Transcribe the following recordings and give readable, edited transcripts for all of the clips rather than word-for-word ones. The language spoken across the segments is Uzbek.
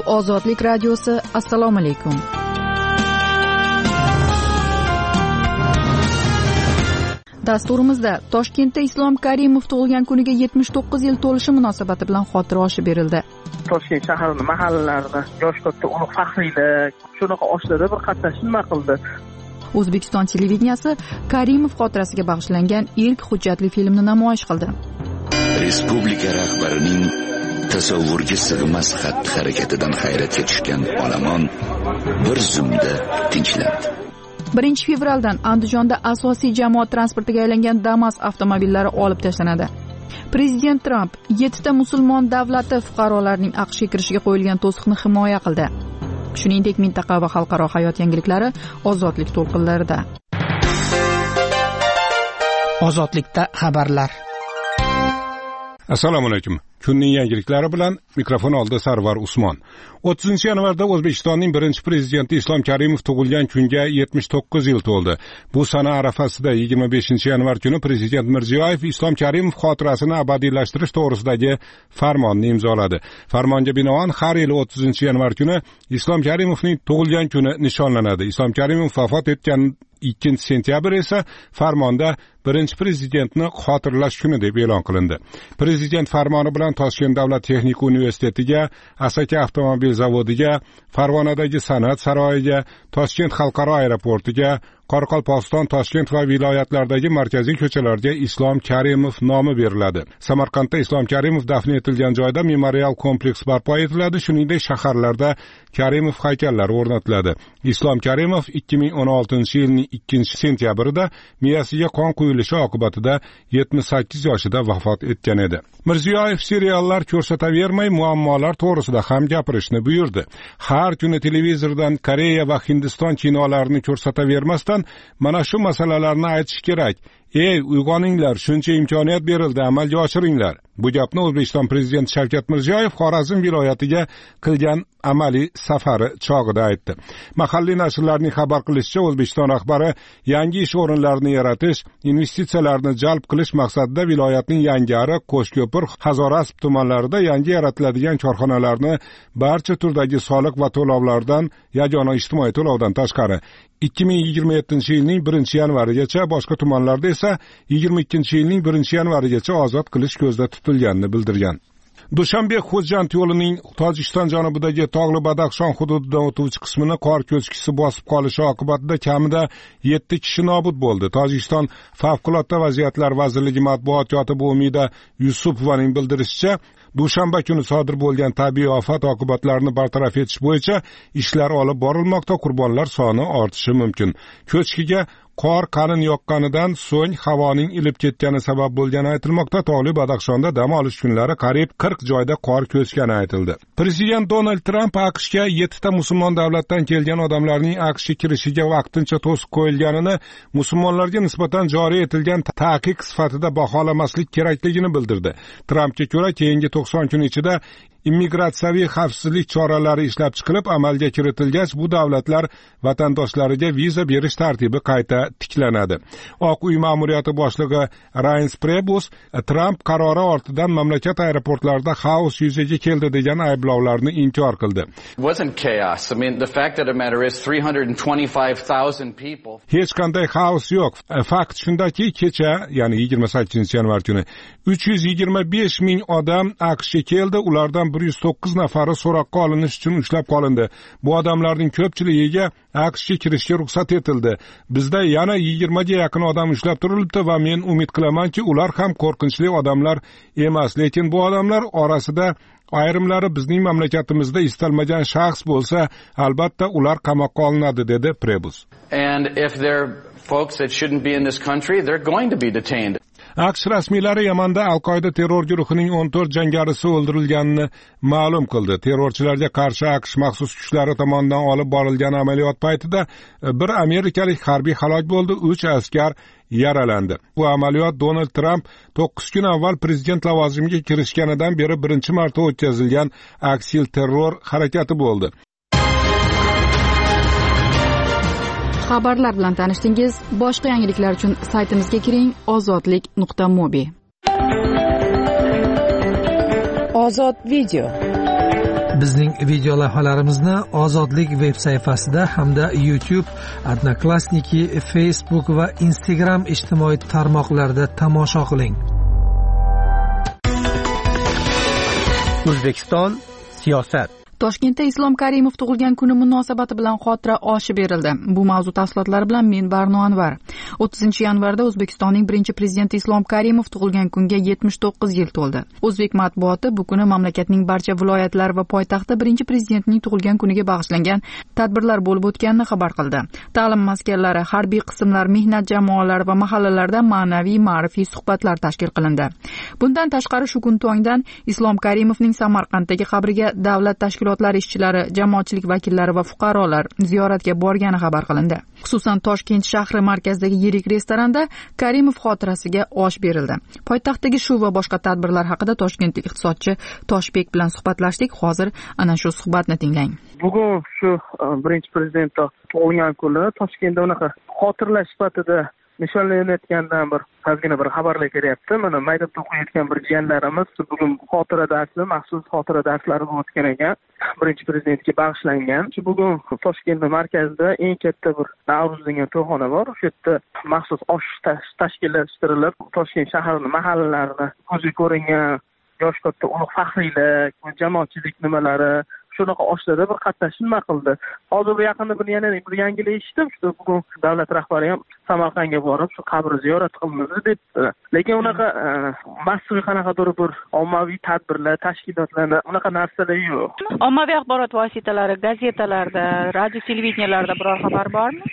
Bu Ozodlik radiosi. Assalomu alaykum. Dasturimizda Toshkentda Islom Karimov tug'ilgan kuniga 79 yil to'lishi munosabati bilan xotira oshi berildi. Toshkent shahrining mahallalarida yosh katta ulug' faxriylar shunaqa oshlarda bir qatnashib nima qildi. O'zbekiston televideniyasi Karimov xotirasiga bag'ishlangan ilk hujjatli filmni namoyish qildi. Respublika rahbarining tasavvurga sig'mas xatti-harakatidan hayratga tushgan olomon bir zumda tinchlandi. 1 fevraldan Andijonda asosiy jamoat transportiga aylangan Damas avtomobillari olib tashlanadi. Prezident Tramp 7 ta musulmon davlati fuqarolarining AQShga kirishiga qo'yilgan to'siqni himoya qildi. Shuningdek, mintaqa va xalqaro hayot yangiliklari Ozodlik to'lqinlarida. Ozodlikda xabarlar. Assalomu alaykum. Kunning yangiliklari bilan mikrofon oldida Sarvar Usmon. 30-yanvarda O'zbekistonning birinchi prezidenti Islom Karimov tug'ilgan kunga 79 yil to'ldi. Bu sana arafasida 25-yanvar kuni prezident Mirziyoyev Islom Karimov xotirasini abadiylashtirish to'g'risidagi farmonni imzoladi. Farmonga binoan har yil 30-yanvar kuni Islom Karimovning tug'ilgan kuni nishonlanadi. Islom Karimov vafot etgan 2 sentyabr esa farmonda birinchi prezidentni xotirlash kuni deb e'lon qilindi. Prezident farmoni bilan Toshkent davlat texnika universitetiga, Asaka avtomobil zavodiga, Farg'onadagi san'at saroyiga, Toshkent xalqaro aeroportiga, Qoraqalpog'iston, Toshkent va viloyatlardagi markaziy ko'chalarga Islom Karimov nomi beriladi. Samarqandda Islom Karimov dafn etilgan joyda memorial kompleks barpo etiladi. Shuningdek, shaharlarda Karimov haykallari o'rnatiladi. Islom Karimov 2016-yilning 2-sentyabrida miyasiga qon quyilishi oqibatida 78 yoshida vafot etgan edi. Mirziyoyev seriallar ko'rsatavermay, muammolar to'g'risida ham gapirishni buyurdi. Har kuni televizordan Koreya va Hindiston kinolarini ko'rsatavermasdan mana shu masalalarni aytish kerak. Ey, uyg'oninglar, shuncha imkoniyat berildi, amalga oshiringlar. Bu gapni O'zbekiston prezidenti Shavkat Mirziyoyev Xorazm viloyatiga qilgan amaliy safari chog'ida aytdi. Mahalliy nashrlarning xabar qilishicha, O'zbekiston rahbari yangi ish o'rinlarini yaratish, investitsiyalarni jalb qilish maqsadida viloyatning Yangiariq, Qo'shko'pir, Hazorasp tumanlarida yangi yaratiladigan korxonalarni barcha turdagi soliq va to'lovlardan, yagona ijtimoiy to'lovdan tashqari 2027-yilning 1-yanvarigacha, boshqa tumanlarda esa 22-yilning 1-yanvarigacha ozod qilish ko'zda tutilganini bildirgan. Dushanbe-Xo'jand yo'lining Tojikiston janubidagi tog'li Badaxshon hududidan o'tuvchi qismini qor ko'chkisi bosib qolishi oqibatida kamida 7 kishi nobud bo'ldi. Tojikiston Favqulodda vaziyatlar vazirligi matbuot kotibi Umida Yusupovaning bildirishicha, dushanba kuni sodir bo'lgan tabiiy ofat oqibatlarini bartaraf etish bo'yicha ishlar olib borilmoqda. Qurbonlar soni ortishi mumkin. Ko'chkiga qor qalin yoqqanidan so'ng havoning ilib ketgani sabab bo'lgani aytilmoqda. Tog'li Badaxshonda dam olish kunlari qariyb 40 joyda qor ko'chgani aytildi. Prezident Donald Tramp AQShga 7 ta musulmon davlatdan kelgan odamlarning AQShga kirishiga vaqtincha to'siq qo'yilganini, musulmonlarga nisbatan joriy etilgan taqiq sifatida baholamaslik kerakligini bildirdi. Trampga ko'ra, keyingi 90 kun ichida immigratsiyaviy xavfsizlik choralari ishlab chiqilib amalga kiritilgach, bu davlatlar vatandoshlariga viza berish tartibi qayta tiklanadi. Oq uy ma'muriyati boshlig'i Reince Priebus Tramp qarori ortidan mamlakat aeroportlarida xaos yuzaga keldi degan ayblovlarni inkor qildi. Hech qanday xaos yo'q. Fakt shundaki, kecha, ya'ni 28-yanvar kuni 325 ming odam AQShga keldi. Ulardan 109 nafari so'roqqa olinish uchun ushlab qolindi. Bu odamlarning ko'pchiligiga AQShga kirishga ruxsat etildi. Bizda yana 20 ga yaqin odam ushlab turilibdi va men umid qilamanki, ular ham qo'rqinchli odamlar emas, lekin bu odamlar orasida ayrimlari bizning mamlakatimizda istalmagan shaxs bo'lsa, albatta ular qamoqqa olinadi, dedi Priebus. And if they're folks that shouldn't be in this country, they're going to be detained. AQSh rasmiylari Yamanda Al-Qoida terror guruhining 14 jangarisi o'ldirilganini ma'lum qildi. Terrorchilarga qarshi AQSh maxsus kuchlari tomonidan olib borilgan amaliyot paytida bir amerikalik harbiy halok bo'ldi, 3 askar yaralandi. Bu amaliyot Donald Tramp 9 kun avval prezident lavozimiga kirishganidan beri birinchi marta o'tkazilgan aksil terror harakati bo'ldi. Xabarlar bilan tanishdingiz. Boshqa yangiliklar uchun saytimizga kiring: ozodlik.mobi. Ozod video. Bizning video lavhalarimizni Ozodlik veb sayfasida hamda YouTube, Odnoklassniki, Facebook va Instagram ijtimoiy tarmoqlarida tomosha qiling. O'zbekiston siyosat. Toshkentda Islom Karimov tug'ilgan kuni munosabati bilan xotira oshi berildi. Bu mavzu tafsilotlari bilan men Barno Anvar. 30-yanvarda O'zbekistonning birinchi prezidenti Islom Karimov tug'ilgan kunga 79 yil to'ldi. O'zbek matbuoti bu kuni mamlakatning barcha viloyatlari va poytaxtda birinchi prezidentning tug'ilgan kuniga bag'ishlangan tadbirlar bo'lib o'tganini xabar qildi. Ta'lim maskanlari, harbiy qismlar, mehnat jamoalari va mahallalarda ma'naviy, ma'rifiy suhbatlar tashkil qilindi. Bundan tashqari shu kun tongdan Islom Karimovning Samarqanddagi qabriga davlat tashkilotlari ishchilari, jamoatchilik vakillari va fuqarolar ziyoratga borgani xabar qilindi. Xususan Toshkent shahri markazidagi yirik restoranda Karimov xotirasiga osh berildi. Poytaxtdagi shu va boshqa tadbirlar haqida toshkentlik iqtisodchi Toshbek bilan suhbatlashdik. Hozir ana shu suhbatni tinglang. Bugun shu birinchi prezident tug'ilgan kuni Toshkentda unaqa xotirlash sifatida nishonlanayotgandan bir ozgina bir xabarlar kelyapti. Mana maktabda o'qiyotgan bir jiyanlarimiz bugun xotira darsi, maxsus xotira darslari o'tgan ekan. Birinchi prezidentga bag'ishlangan. Bugun Toshkent markazida eng katta bir Navro'z degan to'yxona bor. O'sha yerda maxsus osh tashkillashtirilib, Toshkent shahrining mahallalarini ko'zga ko'ringan yosh katta ulug' faxriylar, jamoatchilik nimalari shunaqa oshlarda bir qatnashib nima qildi. Hozir yaqinda yana bir yangilik eshitdim. Bugun davlat rahbari ham Samarqandga borib, shu qabri ziyorat qilindi debdi. Lekin unaqa massiv qanaqadir bir ommaviy tadbirlar, tashkilotlar, unaqa narsalar yo'q. Ommaviy axborot vositalari, gazetalarda, radio televideniyalarda biror xabar bormi?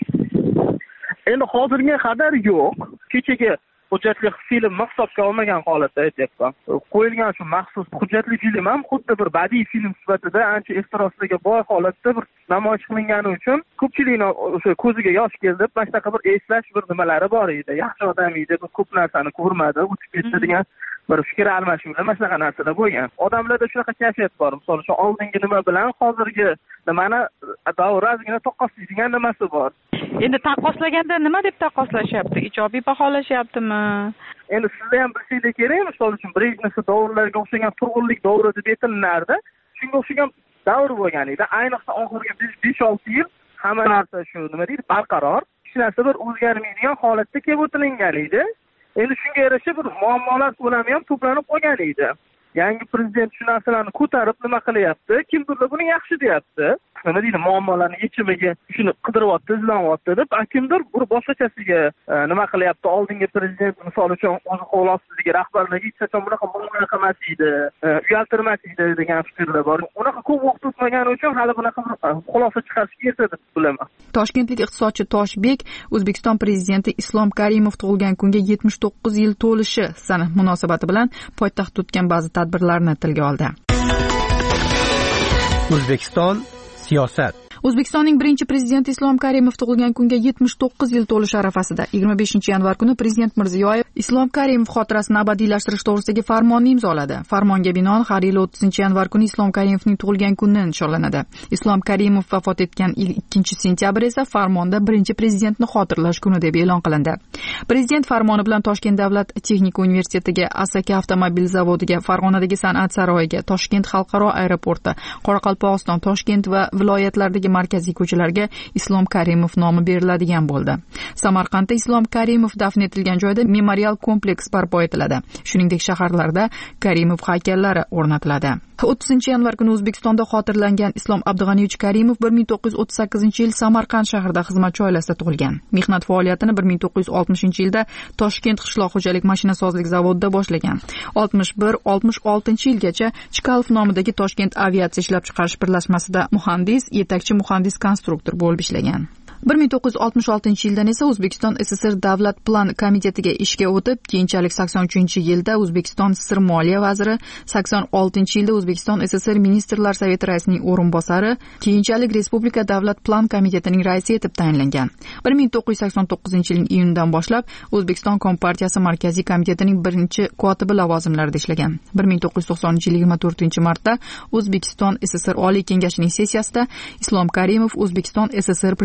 Endi hozirga qadar yo'q. Kechaga hujjatli film hisobga olmagan holatda aytyapman. Qo'yilgan shu maxsus hujjatli film ham xuddi bir badiiy film sifatida ancha ehtiroslarga boy holatda bir namoyish qilingani uchun ko'pchilikning o'sha ko'ziga yosh keldi. Mana shunaqa bir eslash bir nimalari bor edi. Yaxshi odam edi, ko'p narsani ko'rmadi, o'tib ketdi degan bir fikr almashuvlar, mana shunaqa narsalar bo'lgan. Odamlarda shunaqa kayfiyat bor. Misol uchun oldingi nima bilan hozirgi nimani davrazgina taqqoslaydigan nimasi bor. Endi taqqoslaganda nima deb taqqoslashyapti? Ijobiy baholashyaptimi? Endi sizlar ham bilsangiz kerak, misol uchun Brejnev davrlariga o'xshagan turg'unlik davri deb aytilardi. Shunga o'xshagan davr bo'lgan edi. Ayniqsa oxirgi 5-6 yil hamma narsa shu nima deydi, barqaror, hech narsa bir o'zgarmaydigan holatda kelib o'tilingan edi. Endi shunga yarasha bir muammolar ko'lami ham to'planib qolgan edi. Yangi prezident shu narsalarni ko'tarib nima qilyapti? Kimdir buni yaxshi deyapti. Nima deydi, muammolarni yechimiga shuni qidiryapti, izlanyapti deb, kimdir bir boshqachasiga nima qilyapti? Oldingi prezident misol uchun o'zi qo'losizligi rahbarlarga hech qachon bunaqa muomala qilmas edi, uyaltirmas edi degan fikrlar bor. Unaqa ko'p vaqt o'tmagani uchun hali bunaqa xulosa chiqarishga erta deb bilaman. Toshkentlik iqtisodchi Toshbek O'zbekiston prezidenti Islom Karimov tug'ilgan kunga 79 yil to'lishi sana munosabati bilan poytaxtda o'tgan ba'zi tadbirlarni tilga oldi. O'zbekiston siyosat. O'zbekistonning birinchi prezidenti Islom Karimov tug'ilgan kunga 79 yil to'lishi arafasida 25-yanvar kuni prezident Mirziyoyev Islom Karimov xotirasini abadiylashtirish to'g'risidagi farmonni imzoladi. Farmonga binoan har yili 30-yanvar kuni Islom Karimovning tug'ilgan kuni nishonlanadi. Islom Karimov vafot etgan 2-sentyabr esa farmonda birinchi prezidentni xotirlash kuni deb e'lon qilindi. Prezident farmoni bilan Toshkent davlat texnika universitetiga, Asaka avtomobil zavodiga, Farg'onadagi san'at saroyiga, Toshkent xalqaro aeroporti, Qoraqalpog'iston, Toshkent va viloyatlardagi markaziy ko'chalarga Islom Karimov nomi beriladigan bo'ldi. Samarqandda Islom Karimov dafn etilgan joyda memorial kompleks barpo etiladi. Shuningdek, shaharlarda Karimov haykallari o'rnatiladi. 30-yanvar kuni O'zbekistonda xotirlangan Islom Abdug'aniyevich Karimov 1938-yil Samarqand shahrida xizmatchi oilasida tug'ilgan. Mehnat faoliyatini 1960-yilda Toshkent qishloq xo'jalik mashinasozlik zavodida boshlagan. 61-66-yilgacha Chkalov nomidagi Toshkent aviatsiya ishlab chiqarish birlashmasida muhandis, yetakchi muhandis konstruktor bo'lib ishlagan. 1966-yildan esa O'zbekiston SSR Davlat plan komitetiga ishga o'tib, keyinchalik 83-yilda O'zbekiston SSR moliya vaziri, 86-yilda O'zbekiston SSR ministrlar совeti raisining o'rinbosari, keyinchalik Respublika Davlat plan komitetining raisi etib tayinlangan. 1989-yilning iyunidan boshlab O'zbekiston Kompartiyasi markaziy komitetining birinchi kotibi lavozimlarida ishlagan. 1990-yil 24-martda O'zbekiston SSR Oliy kengashining sessiyasida Islom Karimov O'zbekiston SSR prezidenti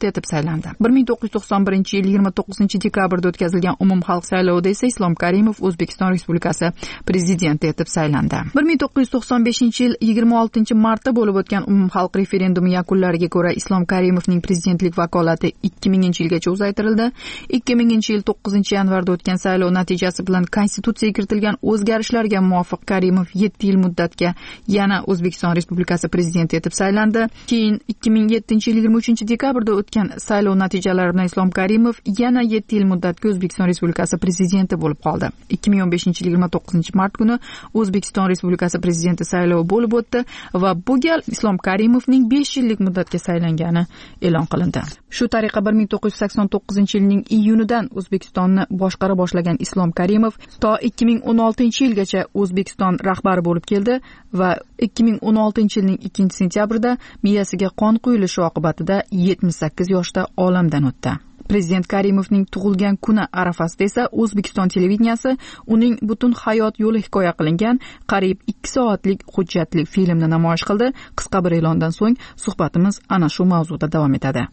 prezidenti etib saylandi. 1991 yil 29 dekabrda o'tkazilgan umumxalq saylovida esa Islom Karimov O'zbekiston Respublikasi prezidenti etib saylandi. 1995 yil 26 martda bo'lib o'tgan umumxalq referendumi yakunlariga ko'ra Islom Karimovning prezidentlik vakolati 2000 yilgacha uzaytirildi. 2000 yil 9 yanvarda o'tgan saylov natijasi bilan konstitutsiyaga kiritilgan o'zgarishlarga muvofiq Karimov 7 yil muddatga yana O'zbekiston Respublikasi prezidenti etib saylandi. Keyin 2007 yil 23 dekabrda o'tgan saylov natijalari bilan Islom Karimov yana 7 yil muddatga O'zbekiston Respublikasi prezidenti bo'lib qoldi. 2015 yil 29 mart kuni O'zbekiston Respublikasi prezidenti saylovi bo'lib o'tdi va bu gal Islom Karimovning 5 yillik muddatga saylangani e'lon qilindi. Shu tariqa 1989 yilning iyunidan O'zbekistonni boshqara boshlagan Islom Karimov to 2016 yilgacha O'zbekiston rahbari bo'lib keldi va 2016 yilning 2-sentyabrida miyasiga qon quyilishi oqibatida 78 yoshda olamdan o'tdi. Prezident Karimovning tug'ilgan kuni arafasida esa O'zbekiston televideniyasi uning butun hayot yo'li hikoya qilingan qariyb 2 soatlik hujjatli filmni namoyish qildi. Qisqa bir e'londan so'ng suhbatimiz ana shu mavzuda davom etadi.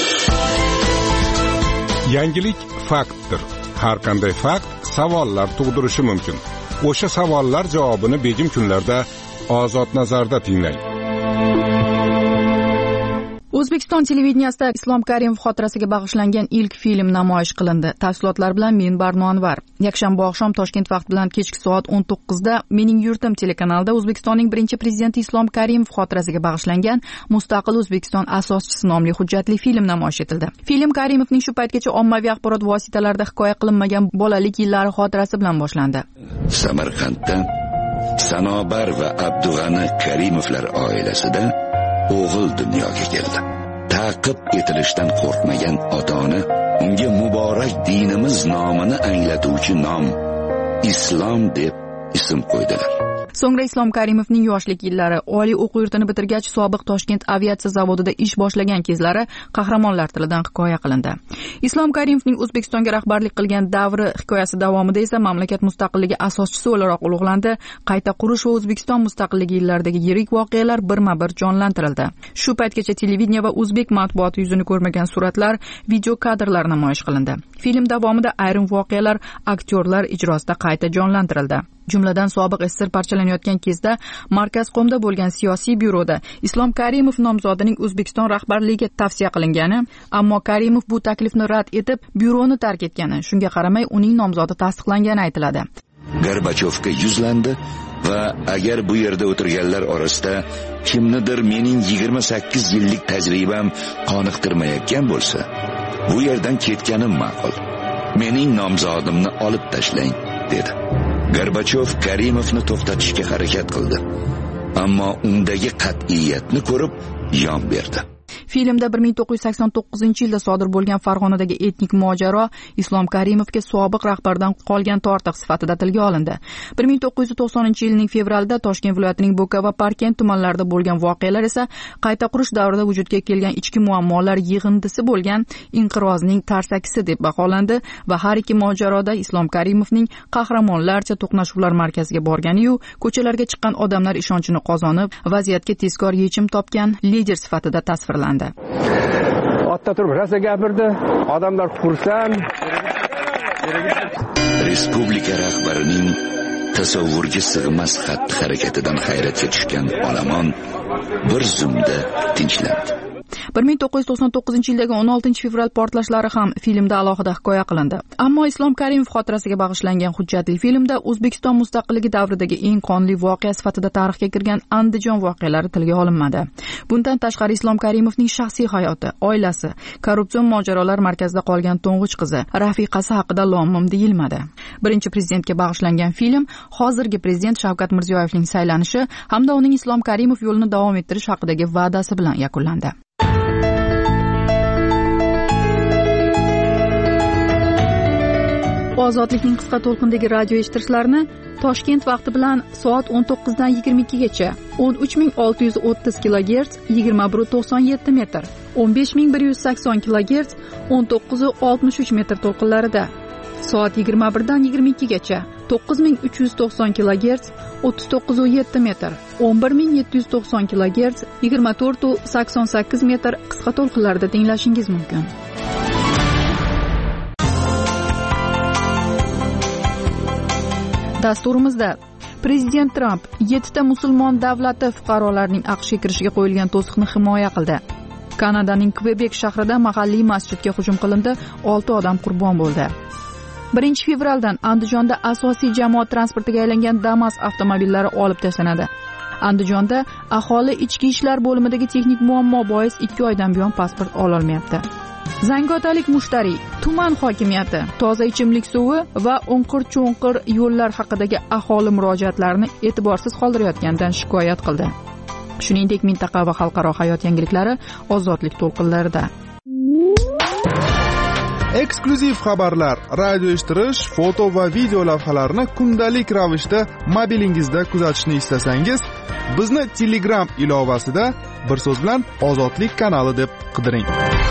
Yangilik faktdir. Har qanday fakt savollar tug'dirishi mumkin. O'sha savollar javobini begim kunlarda Ozod nazarda tinglang. O'zbekiston televideniyasida Islom Karimov xotirasiga bag'ishlangan ilk film namoyish qilindi. Tafsilotlar bilan men Barno Anvar. Yakshanba oqshom Toshkent vaqti bilan kechki soat 19da Mening yurtim telekanalida O'zbekistonning birinchi prezidenti Islom Karimov xotirasiga bag'ishlangan Mustaqil O'zbekiston asoschisi nomli hujjatli film namoyish etildi. Film Karimovning shu paytgacha ommaviy axborot vositalarida hikoya qilinmagan bolalik yillari xotirasi bilan boshlandi. Samarqandda Sanobar va Abdug'ani Karimovlar oilasida o'g'il dunyoga keldi. Ta'qib etilishdan qo'rqmagan ota-ona unga muborak dinimiz nomini anglatuvchi nom Islom deb ism qo'ydilar. So'ngra Islom Karimovning yoshlik yillari, oliy o'quv yurtini bitirgach sobiq Toshkent aviatsiya zavodida ish boshlagan kezlari qahramonlar tilidan hikoya qilindi. Islom Karimovning O'zbekistonga rahbarlik qilgan davri hikoyasi davomida esa mamlakat mustaqilligi asoschisi o'laroq ulug'landi. Qayta qurish va O'zbekiston mustaqilligi yillaridagi yirik voqealar birma-bir jonlantirildi. Shu paytgacha televideniya va o'zbek matbuoti yuzini ko'rmagan suratlar, video kadrlar namoyish qilindi. Film davomida ayrim voqealar aktyorlar ijrosida qayta jonlantirildi. Jumladan sobiq SSR parchalanayotgan kezda Markazqomda bo'lgan siyosiy byuroda Islom Karimov nomzodining O'zbekiston rahbarligiga tavsiya qilingani, ammo Karimov bu taklifni rad etib, byuroni tark etgani, shunga qaramay uning nomzodi tasdiqlangani aytiladi. Gorbachyovga yuzlandi va agar bu yerda o'tirganlar orasida kimnidir mening 28 yillik tajribam qoniqtirmayotgan bo'lsa, bu yerdan ketganim ma'qul. Mening nomzodimni olib tashlang, dedi. Gorbachyov Karimovni to'xtatishga harakat qildi, ammo undagi qat'iyatni ko'rib yon berdi. Filmda 1989 yilda sodir bo'lgan Farg'onadagi etnik mojaro Islom Karimovga sobiq rahbardan qolgan tortiq sifatida tilga olindi. 1990-yilning fevralida Toshkent viloyatining Bo'ka va Parkent tumanlarida bo'lgan voqealar esa qayta qurish davrida vujudga kelgan ichki muammolar yig'indisi bo'lgan inqirozning tarsakisi deb baholandi va har ikki mojaroda Islom Karimovning qahramonlarcha to'qnashuvlar markaziga borgani-yu, ko'chalarga chiqqan odamlar ishonchini qozonib, vaziyatga tezkor yechim topgan lider sifatida tasvirlandi. Otda turib rosa gapirdi, odamlar xursand. Respublika rahbarining tasavvurga sig'mas xatti-harakatidan hayratga tushgan olomon bir zumda tinchlandi. 1999-yildagi 16-fevral portlashlari ham filmda alohida hikoya qilindi. Ammo Islom Karimov xotirasiga bag'ishlangan hujjatli filmda O'zbekiston mustaqilligi davridagi eng qonli voqea sifatida tarixga kirgan Andijon voqealari tilga olinmadi. Bundan tashqari Islom Karimovning shaxsiy hayoti, oilasi, korrupsion mojarolar markazida qolgan to'ng'ich qizi, rafiqasi haqida lom-mim deyilmadi. Birinchi prezidentga bag'ishlangan film hozirgi prezident Shavkat Mirziyoyevning saylanishi hamda uning Islom Karimov yo'lini davom ettirish haqidagi va'dasi bilan yakunlandi. Ozodlikning qisqa to'lqindagi radio eshittirishlarni Toshkent vaqti bilan soat 19 dan 22 gacha 13630 kHz 2197 metr, 15180 kHz 1963 metr to'lqinlarida, soat 21 dan 22 gacha 9390 kHz, 39,7 metr, 11790 kHz, 24,88 metr qisqa to'lqinlarda tinglashingiz mumkin. Dasturimizda Prezident Tramp 7 ta musulmon davlati fuqarolarining AQShga kirishiga qo'yilgan to'siqni himoya qildi. Kanadaning Kvebek shahrida mahalliy masjidga hujum qilindi, 6 odam qurbon bo'ldi. 1 fevraldan Andijonda asosiy jamoat transportiga aylangan Damas avtomobillari olib tashlanadi. Andijonda aholi ichki ishlar bo'limidagi texnik muammo bois 2 oydan buyon pasport ola olmayapti. Zangiotalik mushtariy tuman hokimiyati toza ichimlik suvi va o'nqir-cho'nqir yo'llar haqidagi aholi murojaatlarini e'tiborsiz qoldirayotganidan shikoyat qildi. Shuningdek, mintaqa va xalqaro hayot yangiliklari ozodlik to'lqinlarida. Eksklyuziv xabarlar, radio eshittirish, foto va video lavhalarni kundalik ravishda mobilingizda kuzatishni istasangiz, bizni Telegram ilovasida bir so'z bilan Ozodlik kanali deb qidiring.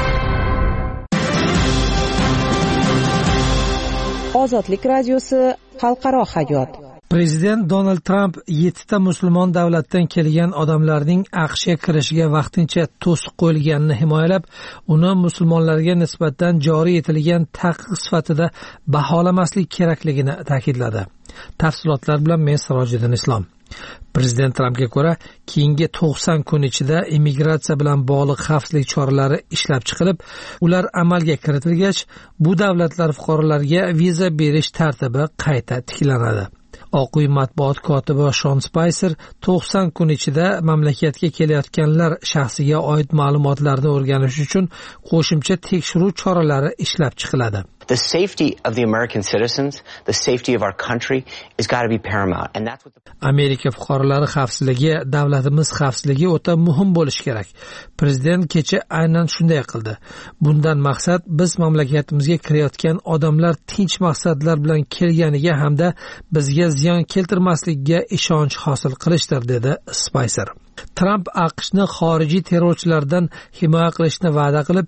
Ozodlik radiosi, xalqaro hayot. Prezident Donald Tramp 7 ta musulmon davlatdan kelgan odamlarning AQShga kirishiga vaqtincha to'siq qo'yilganini himoyalab, uni musulmonlarga nisbatan joriy etilgan taqiq sifatida baholamaslik kerakligini ta'kidladi. Tafsilotlar bilan men Sirojiddin Islom. Prezident Trampga ko'ra, keyingi 90 kun ichida immigratsiya bilan bog'liq xavfsizlik choralari ishlab chiqilib, ular amalga kiritilgach, bu davlatlar fuqarolariga viza berish tartibi qayta tiklanadi. Oq uy matbuot kotibi Shon Spicer 90 kun ichida mamlakatga kelayotganlar shaxsiga oid ma'lumotlarni o'rganish uchun qo'shimcha tekshiruv choralari ishlab chiqiladi. The safety of the American citizens, the safety of our country has got to be paramount, and that's what Amerika fuqarolari xavfsizligi, davlatimiz xavfsizligi o'ta muhim bo'lishi kerak. Prezident kecha aynan shunday qildi. Bundan maqsad biz mamlakatimizga kirayotgan odamlar tinch maqsadlar bilan kelganiga hamda bizga ziyon keltirmasligiga ishonch hosil qilishdir, dedi Spicer. Tramp AQShni xorijiy terrorchilardan himoya qilishni va'da qilib,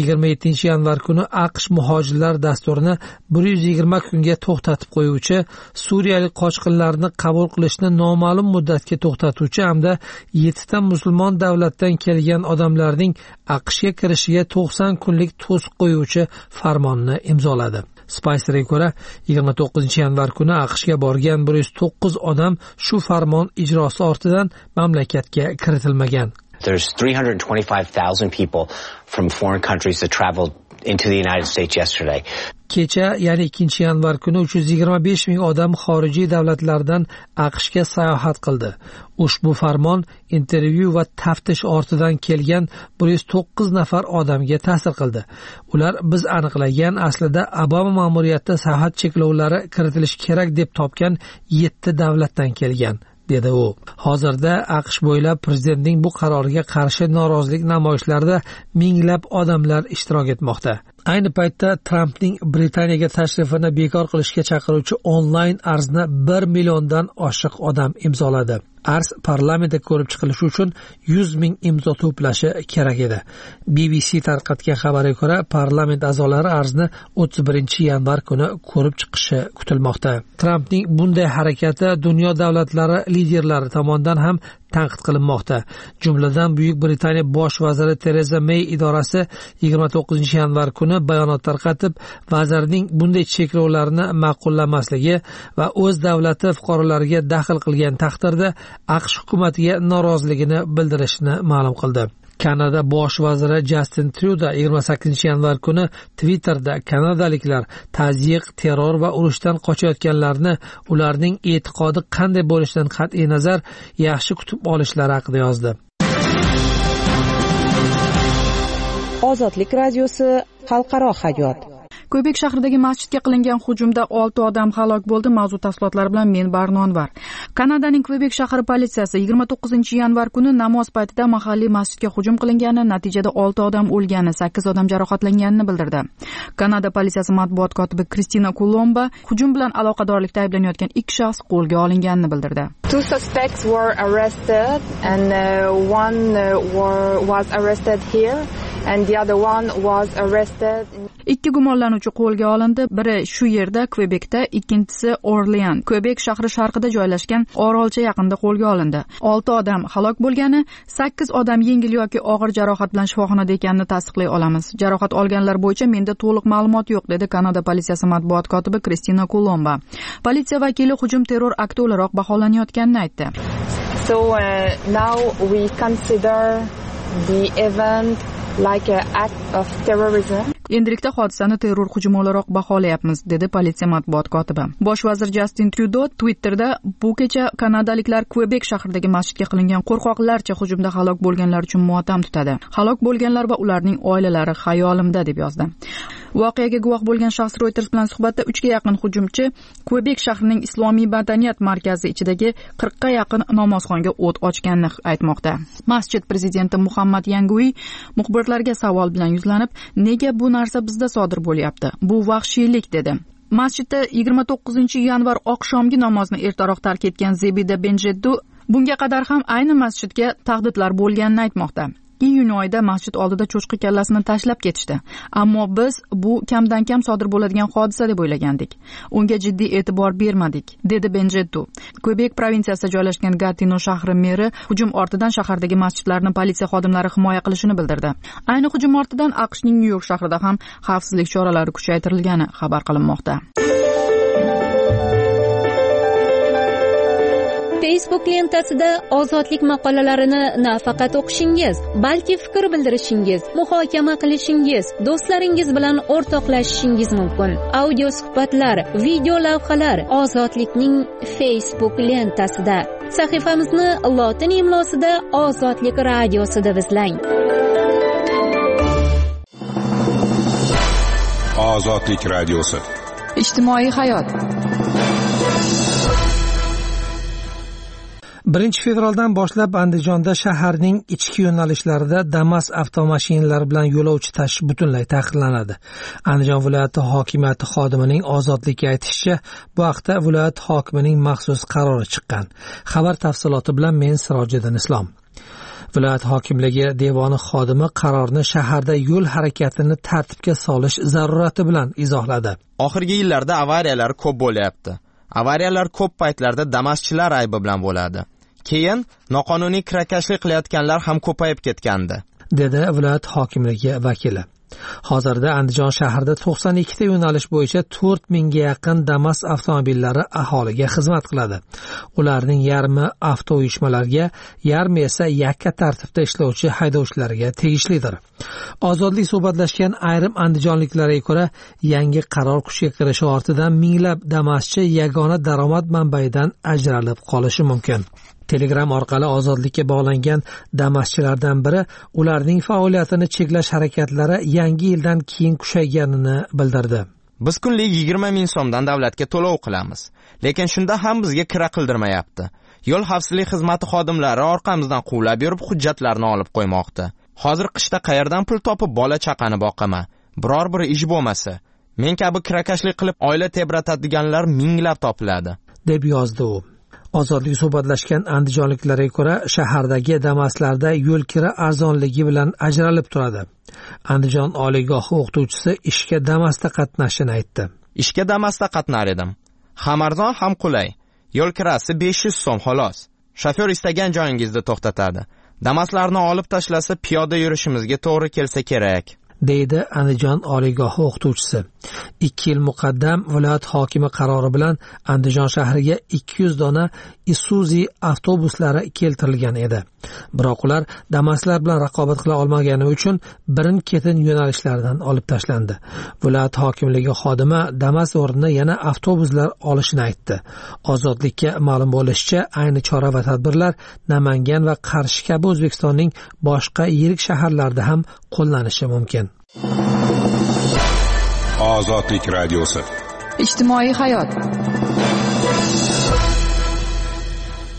27 yanvar kuni AQSh muhojirlar dasturini 120 kunga to'xtatib qo'yuvchi, suriyalik qochqinlarni qabul qilishni noma'lum muddatga to'xtatuvchi hamda 7 ta musulmon davlatdan kelgan odamlarning AQShga kirishiga 90 kunlik to'siq qo'yuvchi farmonni imzoladi. Spicerga ko'ra, 29 yanvar kuni AQShga borgan 109 odam shu farmon ijrosi ortidan mamlakatga kiritilmagan. There's 325,000 people from foreign countries that traveled into the United States yesterday. Kecha, ya'ni 2 yanvar kuni 325 ming odam xorijiy davlatlardan AQShga sayohat qildi. Ushbu farmon intervyu va taftish ortidan kelgan 109 nafar odamga ta'sir qildi. Ular biz aniqlagan aslida Obama ma'muriyati sayohat cheklovlari kiritilishi kerak deb topgan 7 davlatdan kelgan, dedi u. Hozirda AQSh bo'ylab prezidentning bu qaroriga qarshi norozilik namoyishlarida minglab odamlar ishtirok etmoqda. Ayni paytda Trampning Britaniyaga tashrifini bekor qilishga chaqiruvchi onlayn arzni 1 milliondan oshiq odam imzoladi. Arz parlamentda ko'rib chiqilishi uchun 100 ming imzo to'plashi kerak edi. BBC tarqatgan xabarga ko'ra, parlament a'zolari arzni 31 yanvar kuni ko'rib chiqishi kutilmoqda. Trampning bunday harakati dunyo davlatlari liderlari tomonidan ham tanqid qilinmoqda. Jumladan Buyuk Britaniya bosh vaziri Tereza May idorasi 29 yanvar kuni bayonot tarqatib, vazirning bunday cheklovlarni ma'qullamasligi va o'z davlati fuqarolariga daxl qilgan taqdirda AQSh hukumatiga noroziligini bildirishini ma'lum qildi. Kanada bosh vaziri Justin Trudeau 28 yanvar kuni Twitterda kanadaliklar tazyiq, terror va urushdan qochayotganlarni ularning e'tiqodi qanday bo'lishidan qat'iy nazar yaxshi kutib olishlari haqida yozdi. Ozodlik radiosi, xalqaro hayot. Kvebek shahridagi masjidga qilingan hujumda 6 odam halok bo'ldi. Mavzu tafsilotlari bilan men Barnonvar. Kanadaning Kvebek shahri politsiyasi 29 yanvar kuni namoz paytida mahalliy masjidga hujum qilingani, natijada 6 odam o'lgani, 8 odam jarohatlanganini bildirdi. Kanada politsiyasi matbuot kotibi Kristina Kulomba hujum bilan aloqadorlikda ayblanayotgan 2 shaxs qo'lga olinganini bildirdi. Two suspects were arrested and one was arrested here and the other one was arrested. Ikki gumonlanuvchi qo'lga olindi. Biri shu yerda Kvebekda, ikkinchisi Orlean, Kvebek shahri sharqida joylashgan orolcha yaqinida qo'lga olindi. 6 odam halok bo'lgani, 8 odam yengil yoki og'ir jarohat bilan shifoxonada ekanini tasdiqlay olamiz. Jarohat olganlar bo'yicha menda to'liq ma'lumot yo'q, dedi Kanada politsiyasi matbuot kotibi Kristina Kulomba. Politsiya vakili hujum terror akti o'laroq baholanayotganini aytdi. So now we consider the event like an act of terrorism. Endilikda hodisani terror hujumi o'laroq baholayapmiz, dedi politsiya matbuot kotibi. Bosh vazir Justin Trudeau Twitterda bu kecha kanadaliklar Kvebek shahridagi masjidga qilingan qo'rqoqlarcha hujumda halok bo'lganlar uchun motam tutadi. Halok bo'lganlar va ularning oilalari xayolimda, deb yozdi. Voqeaga guvoh bo'lgan shaxs Reuters bilan suhbatda 3 ga yaqin hujumchi Kvebek shahrining islomiy madaniyat markazi ichidagi 40 ga yaqin namozxonga o't ochganini aytmoqda. Masjid prezidenti Muhammad Yangui muxbirlarga savol bilan yuzlanib, nega bu narsa bizda sodir bo'lyapti? Bu vahshiylik, dedi. Masjidda 29-yanvar oqshomgi namozni ertaroq tark etgan Zebida Benjeddu bunga qadar ham ayni masjidga tahdidlar bo'lganini aytmoqda. Iyun oyida masjid oldida cho'chqa kallasini tashlab ketishdi. Ammo biz bu kamdan kam sodir bo'ladigan hodisa deb o'ylagandik. Unga jiddiy e'tibor bermadik, dedi Benjeddu. Kvebek provinsiyasida joylashgan Gatineau shahri meri hujum ortidan shahardagi masjidlarni politsiya xodimlari himoya qilishini bildirdi. Ayni hujum ortidan AQShning Nyu-York shahrida ham xavfsizlik choralari kuchaytirilgani xabar qilinmoqda. Facebook lentasida ozodlik maqolalarini nafaqat o'qishingiz, balki fikr bildirishingiz, muhokama qilishingiz, do'stlaringiz bilan o'rtoqlashishingiz mumkin. Audio suhbatlar, video lavhalar Ozodlikning Facebook lentasida. Sahifamizni lotin imlosida Ozodlik radiosi deb izlang. Ozodlik radiosi. Ijtimoiy hayot. 1-fevraldan boshlab Andijonda shaharning ichki yo'nalishlarida Damas avtomashinalari bilan yo'lovchi tashish butunlay taqiqlanadi. Andijon viloyati hokimiyati xodimining Ozodlikka aytishicha, bu haqda viloyat hokimining maxsus qarori chiqqan. Xabar tafsiloti bilan men Sirojiddin Islom. Viloyat hokimligi devoni xodimi qarorni shaharda yo'l harakatini tartibga solish zarurati bilan izohladi. Oxirgi yillarda avariyalar ko'p bo'lyapti. Avariyalar ko'p paytlarda Damaschilar aybi bilan bo'ladi. Keyin noqonuniy kirakashlik qilayotganlar ham ko'payib ketgandi, dedi viloyat hokimligi vakili. Hozirda Andijon shahrida 92 ta yo'nalish bo'yicha 4000 ga yaqin Damas avtomobillari aholiga xizmat qiladi. Ularning yarmi avto uyushmalarga, yarmi esa yakka tartibda ishlovchi haydovchilarga tegishlidir. Ozodlik suhbatlashgan ayrim andijonliklarga ko'ra, yangi qaror kuchga kirishi ortidan minglab Damaschi yagona daromad manbaidan ajralib qolishi mumkin. Telegram orqali ozodlikka bog'langan Damaschilardan biri ularning faoliyatini cheklash harakatlari yangi yildan keyin kuchayganini bildirdi. Biz kunlik 20 ming so'mdan davlatga to'lov qilamiz, lekin shunda ham bizga kira qildirmayapti. Yo'l xavfsizlik xizmati xodimlari orqamizdan quvlab yurib hujjatlarni olib qo'ymoqda. Hozir qishda qayerdan pul topib bola chaqani boqaman? Biror bir ish bo'lmasa, men kabi kirakashlik qilib oila tebratadiganlar minglab topiladi, deb yozdi u. Ozodlik suhbatlashgan andijonliklarga ko'ra, shahardagi Damaslarda yo'l kira arzonligi bilan ajralib turadi. Andijon oliygohi o'qituvchisi ishga Damasda qatnashini aytdi. Ishga Damasda qatnar edim. Ham arzon, ham qulay. Yo'l kirasi 500 so'm xolos. Shofyor istagan joyingizda to'xtatadi. Damaslarni olib tashlasa piyoda yurishimizga to'g'ri kelsa kerak, deydi Andijon oliygohi o'qituvchisi. 2 yil muqaddam viloyat hokimi qarori bilan Andijon shahriga 200 dona Isuzu avtobuslari keltirilgan edi. Biroq ular Damaslar bilan raqobat qila olmagani uchun birin-ketin yo'nalishlardan olib tashlandi. Viloyat hokimligi xodimi Damas o'rnida yana avtobuslar olishini aytdi. Ozodlikka ma'lum bo'lishicha, ayni chora va tadbirlar Namangan va Qarshi kabi O'zbekistonning boshqa yirik shaharlarida ham qo'llanishi mumkin. Ozodlik radiosi. Ijtimoiy hayot.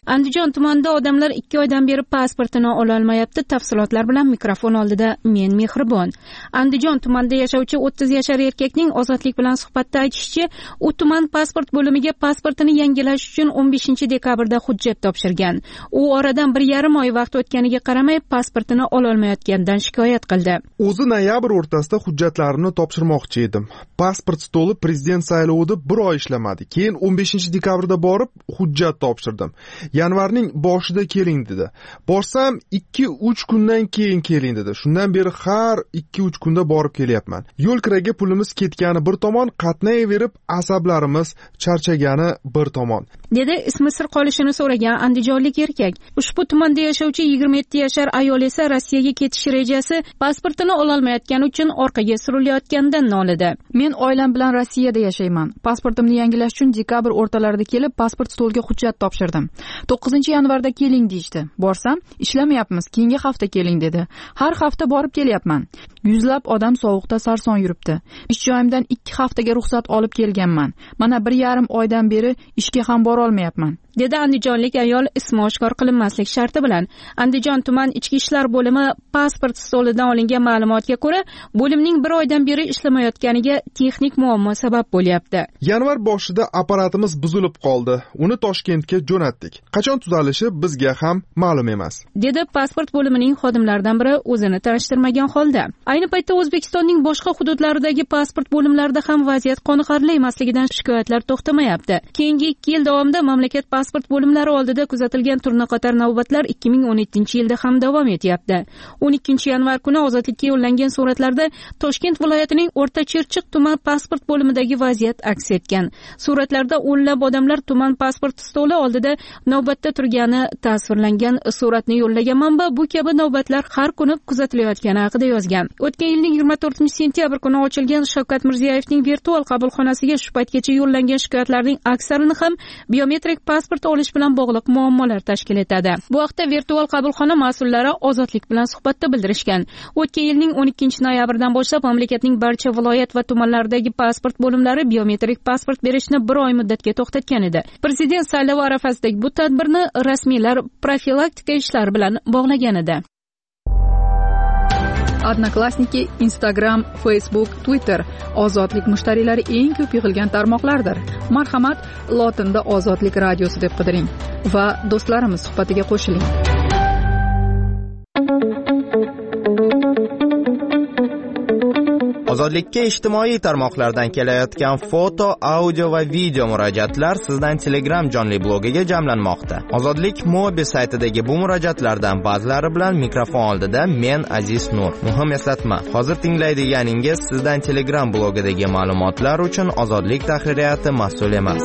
Andijon tumanida odamlar 2 oydan beri pasportini ola olmayapti. Tafsilotlar bilan mikrofon oldida men Mehribon. Andijon tumanida yashovchi 30 yashar erkakning Ozodlik bilan suhbatda aytishicha, u tuman pasport bo'limiga pasportini yangilash uchun 15 dekabrda hujjat topshirgan. U oradan 1,5 oy vaqt o'tganiga qaramay pasportini ola olmayotganidan shikoyat qildi. O'zi noyabr o'rtasida hujjatlarimni topshirmoqchi edim. Pasport stoli prezident saylovida 1 oy ishlamadi. Keyin 15 dekabrda borib hujjat topshirdim. Yanvarning boshida keling dedi. Borsam 2-3 kundan keyin keling dedi. Shundan beri har 2-3 kunda borib kelyapman. Yo'l kiraga pulimiz ketgani bir tomon, qatnayverib asablarimiz charchagani bir tomon. Dedi ismi sir qolishini so'ragan andijonlik erkak. Ushbu tumanda yashovchi 27 yashar ayol esa Rossiyaga ketish rejasi pasportini ola olmayotgani uchun orqaga surilayotganidan nolidi. Men oilam bilan Rossiyada yashayman. Pasportimni yangilash uchun dekabr o'rtalarida kelib pasport stoliga hujjat topshirdim. 9-yanvarda keling deydi. Borsam, ishlamayapmiz, keyingi hafta keling dedi. Har hafta borib kelyapman. Yuzlab odam sovuqda sarson yuribdi. Ish joyimdan 2 haftaga ruxsat olib kelganman. Mana 1,5 oydan beri ishga ham bora olmayapman. Dedi andijonlik ayol ismi oshkor qilinmaslik sharti bilan. Andijon tuman ichki ishlar bo'limi pasport stolidan olingan ma'lumotga ko'ra, bo'limning 1 oydan beri ishlamayotganiga texnik muammo sabab bo'lyapti. Yanvar boshida apparatimiz buzilib qoldi. Uni Toshkentga jo'natdik. Qachon tuzalishi bizga ham ma'lum emas. Dedi pasport bo'limining xodimlaridan biri o'zini tanishtirmagan holda. Ayni paytda O'zbekistonning boshqa hududlaridagi pasport bo'limlarida ham vaziyat qoniqarli emasligidan shikoyatlar to'xtamayapti. Keyingi 2 yil davomida mamlakat pasport bo'limlari oldida kuzatilgan turna qator navbatlar 2017-yilda ham davom etyapti. 12-yanvar kuni Ozodlikka yo'llangan suratlarda Toshkent viloyatining O'rta Chirchiq tuman pasport bo'limidagi vaziyat aks etgan. Suratlarda o'nlab odamlar tuman pasport stoli oldida navbatda turgani tasvirlangan. Suratni yo'llagan manba bu kabi navbatlar har kuni kuzatilayotgani haqida yozgan. O'tgan yilning 24-sentyabr kuni ochilgan Shavkat Mirziyoyevning virtual qabulxonasiga shu paytgacha yo'llangan shikoyatlarning aksarini ham biometrik pasport olish bilan bog'liq muammolar tashkil etadi. Bu haqda virtual qabulxona mas'ullari Ozodlik bilan suhbatda bildirishgan. O'tgan yilning 12-noyabrdan boshlab mamlakatning barcha viloyat va tumanlaridagi pasport bo'limlari biometrik pasport berishni 1 oy muddatga to'xtatgan edi. Prezident saylovi arafasidagi bu tadbirni rasmiylar profilaktika ishlari bilan bog'lagan edi. Odnoklassniki, Instagram, Facebook, Twitter Ozodlik mushtariylari eng ko'p yig'ilgan tarmoqlardir. Marhamat, lotinda Ozodlik radiosi deb qidiring va do'stlarimiz suhbatiga qo'shiling. Ozodlikka ijtimoiy tarmoqlardan kelayotgan foto, audio va video murojaatlar sizdan Telegram jonli blogiga jamlanmoqda. Ozodlik Mobi saytidagi bu murojaatlardan ba'zilari bilan mikrofon oldida men Aziz Nur. Muhim eslatma, hozir tinglaydiganingiz sizdan Telegram blogidagi ma'lumotlar uchun Ozodlik tahririyati mas'ul emas.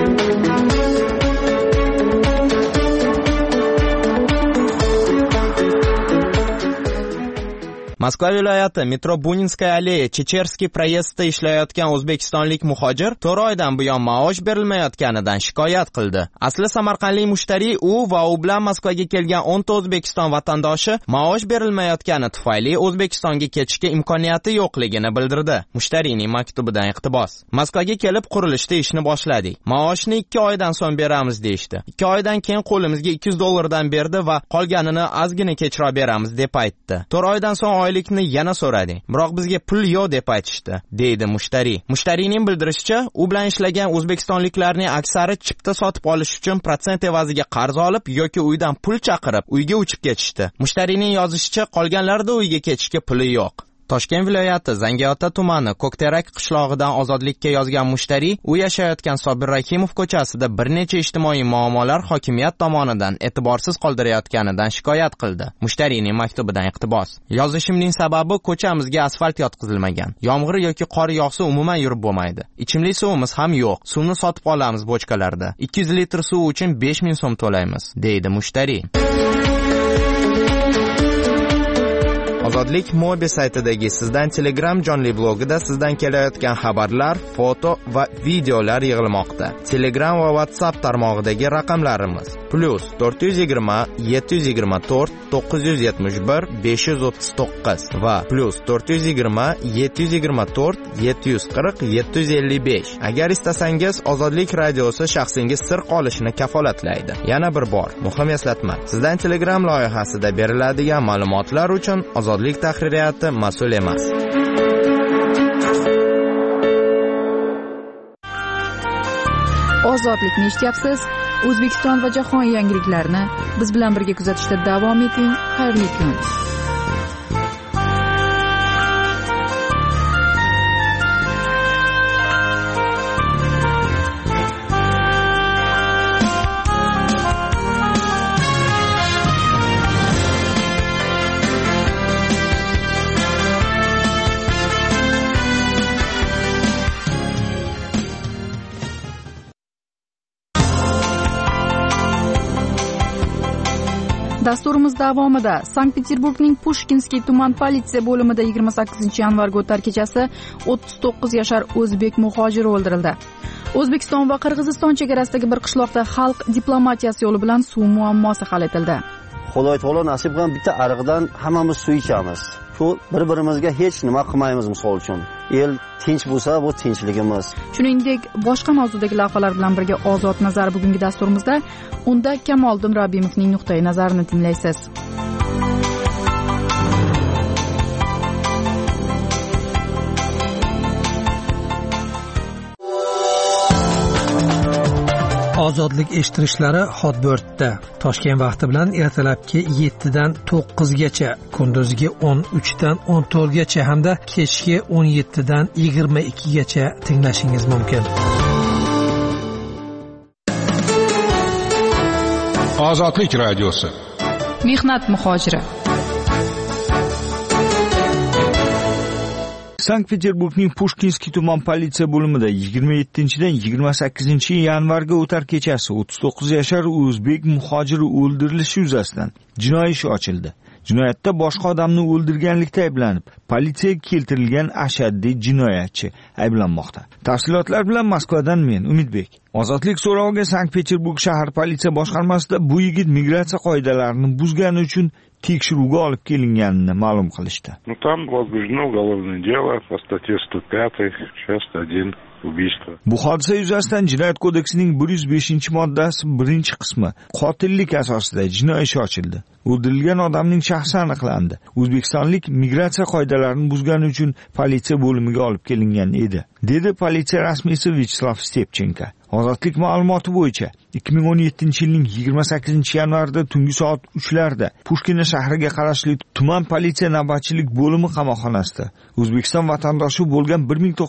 Moskva viloyati metro Buninskaya aleya Checherskiy proyezdida ishlayotgan o'zbekistonlik muhojir 4 oydan buyon maosh berilmayotganidan shikoyat qildi. Asli samarqandlik mushtariy u va u bilan Moskvaga kelgan 10 O'zbekiston vatandoshi maosh berilmayotgani tufayli O'zbekistonga ketishga imkoniyati yo'qligini bildirdi. Mushtariyning maktubidan iqtibos. Moskvaga kelib qurilishda ishni boshladik. Maoshni 2 oydan so'ng beramiz deyshti. 2 oydan keyin qo'limizga $200 berdi va qolganini ozgina kechroq beramiz deb aytdi. 4 oydan so'ng oylikni yana so'radik. Biroq bizga pul yo'q deb aytishdi, deydi mushtariy. Mushtariyning bildirishicha, u bilan ishlagan o'zbekistonliklarning aksari chipta sotib olish uchun protsent evaziga qarz olib yoki uydan pul chaqirib, uyga uchib ketishdi. Mushtariyning yozishicha, qolganlarda uyga ketishga puli yo'q. Toshkent viloyati Zangiota tumani Ko'kterak qishlog'idan Ozodlikka yozgan mushtariy, u yashayotgan Sobir Rahimov ko'chasida bir necha ijtimoiy muammolar hokimiyat tomonidan e'tiborsiz qoldirayotganidan shikoyat qildi. Mushtariyning maktubidan iqtibos. Yozishimning sababi ko'chamizga asfalt yotqizilmagan. Yomg'ir yoki qor yog'sa umuman yurib bo'lmaydi. Ichimlik suvimiz ham yo'q. Suvni sotib olamiz bochkalarda. 200 litr suv uchun 5000 so'm to'laymiz, deydi mushtariy. Ozodlik Mobi saytidagi Sizdan Telegram jonli blogida sizdan kelayotgan xabarlar, foto va videolar yig'ilmoqda. Telegram va WhatsApp tarmog'idagi raqamlarimiz +420 724 971 539 va +420 724 740 755. Agar istasangiz, Ozodlik radiosi shaxsingiz sir qolishini kafolatlaydi. Yana bir bor, muhim eslatma. Sizdan Telegram loyihasida beriladigan ma'lumotlar uchun Ozodlik tahririyati mas'ul emas. Ozodlikni eshityapsiz. O'zbekiston va jahon yangiliklarini biz bilan birga kuzatishda davom eting. Xayrli kun. Dasturimiz davomida Sankt-Peterburgning Pushkinskiy tuman politsiya bo'limida 28-yanvarga o'tar kechasi 39 yashar o'zbek muhojiri o'ldirildi. O'zbekiston va Qirg'iziston chegarasidagi bir qishloqda xalq diplomatiyasi yo'li bilan suv muammosi hal etildi. Xudoy taolo nasib qilgan bitta ariqdan hammamiz suv ichamiz. Shu bir-birimizga hech nima qilmaymiz misol uchun. El tinch bo'lsa, bu tinchligimiz. Shuningdek, boshqa mavzudagi lavhalar bilan birga Ozod nazar bugungi dasturimizda unda Kamoliddin Rabbimovning nuqtai nazarini tinglaysiz. Ozodlik eshittirishlari Hotbirtda Toshkent vaqti bilan ertalabki 7 dan 9 gacha, kunduzgi 13 dan 14 gacha hamda kechki 17 dan 22 gacha tinglashingiz mumkin. Ozodlik radiosi. Mehnat muhojiri. Sankt-Peterburgning Pushkinskiy tuman politsiya bo'limida 27-dan 28-yanvarga o'tar kechasi 39 yashar o'zbek muhojiri o'ldirilishi yuzasidan jinoiy ish ochildi. Jinoyatda boshqa odamni o'ldirganlikda ayblanib, politsiyaga keltirilgan ashaddiy jinoyatchi ayblanmoqda. Tafsilotlar bilan Moskvadan men Umidbek. Ozodlik so'roviga Sankt-Peterburg shahar politsiya boshqarmasida bu yigit migratsiya qoidalarini buzgani uchun tekshiruvga olib kelinganini ma'lum qilishdi. Там возбуждено уголовное дело по статье 105, часть 1. Bu hodisa yuzasidan Jinoyat kodeksining 105-moddasi 1-qismi qotillik asosida jinoiy ish ochildi. O'ldirilgan odamning shaxsi aniqlandi. O'zbekistonlik migratsiya qoidalarini buzgani uchun politsiya bo'limiga olib kelingan edi, dedi politsiya rasmiysi Vyacheslav Stepchenko. Ozodlik ma'lumoti bo'yicha 2017-yilning 28-yanvarida tungi soat 3larda Pushkina shahriga qarashli tuman politsiya navbatchilik bo'limi qamoqxonasida O'zbekiston vatandoshi bo'lgan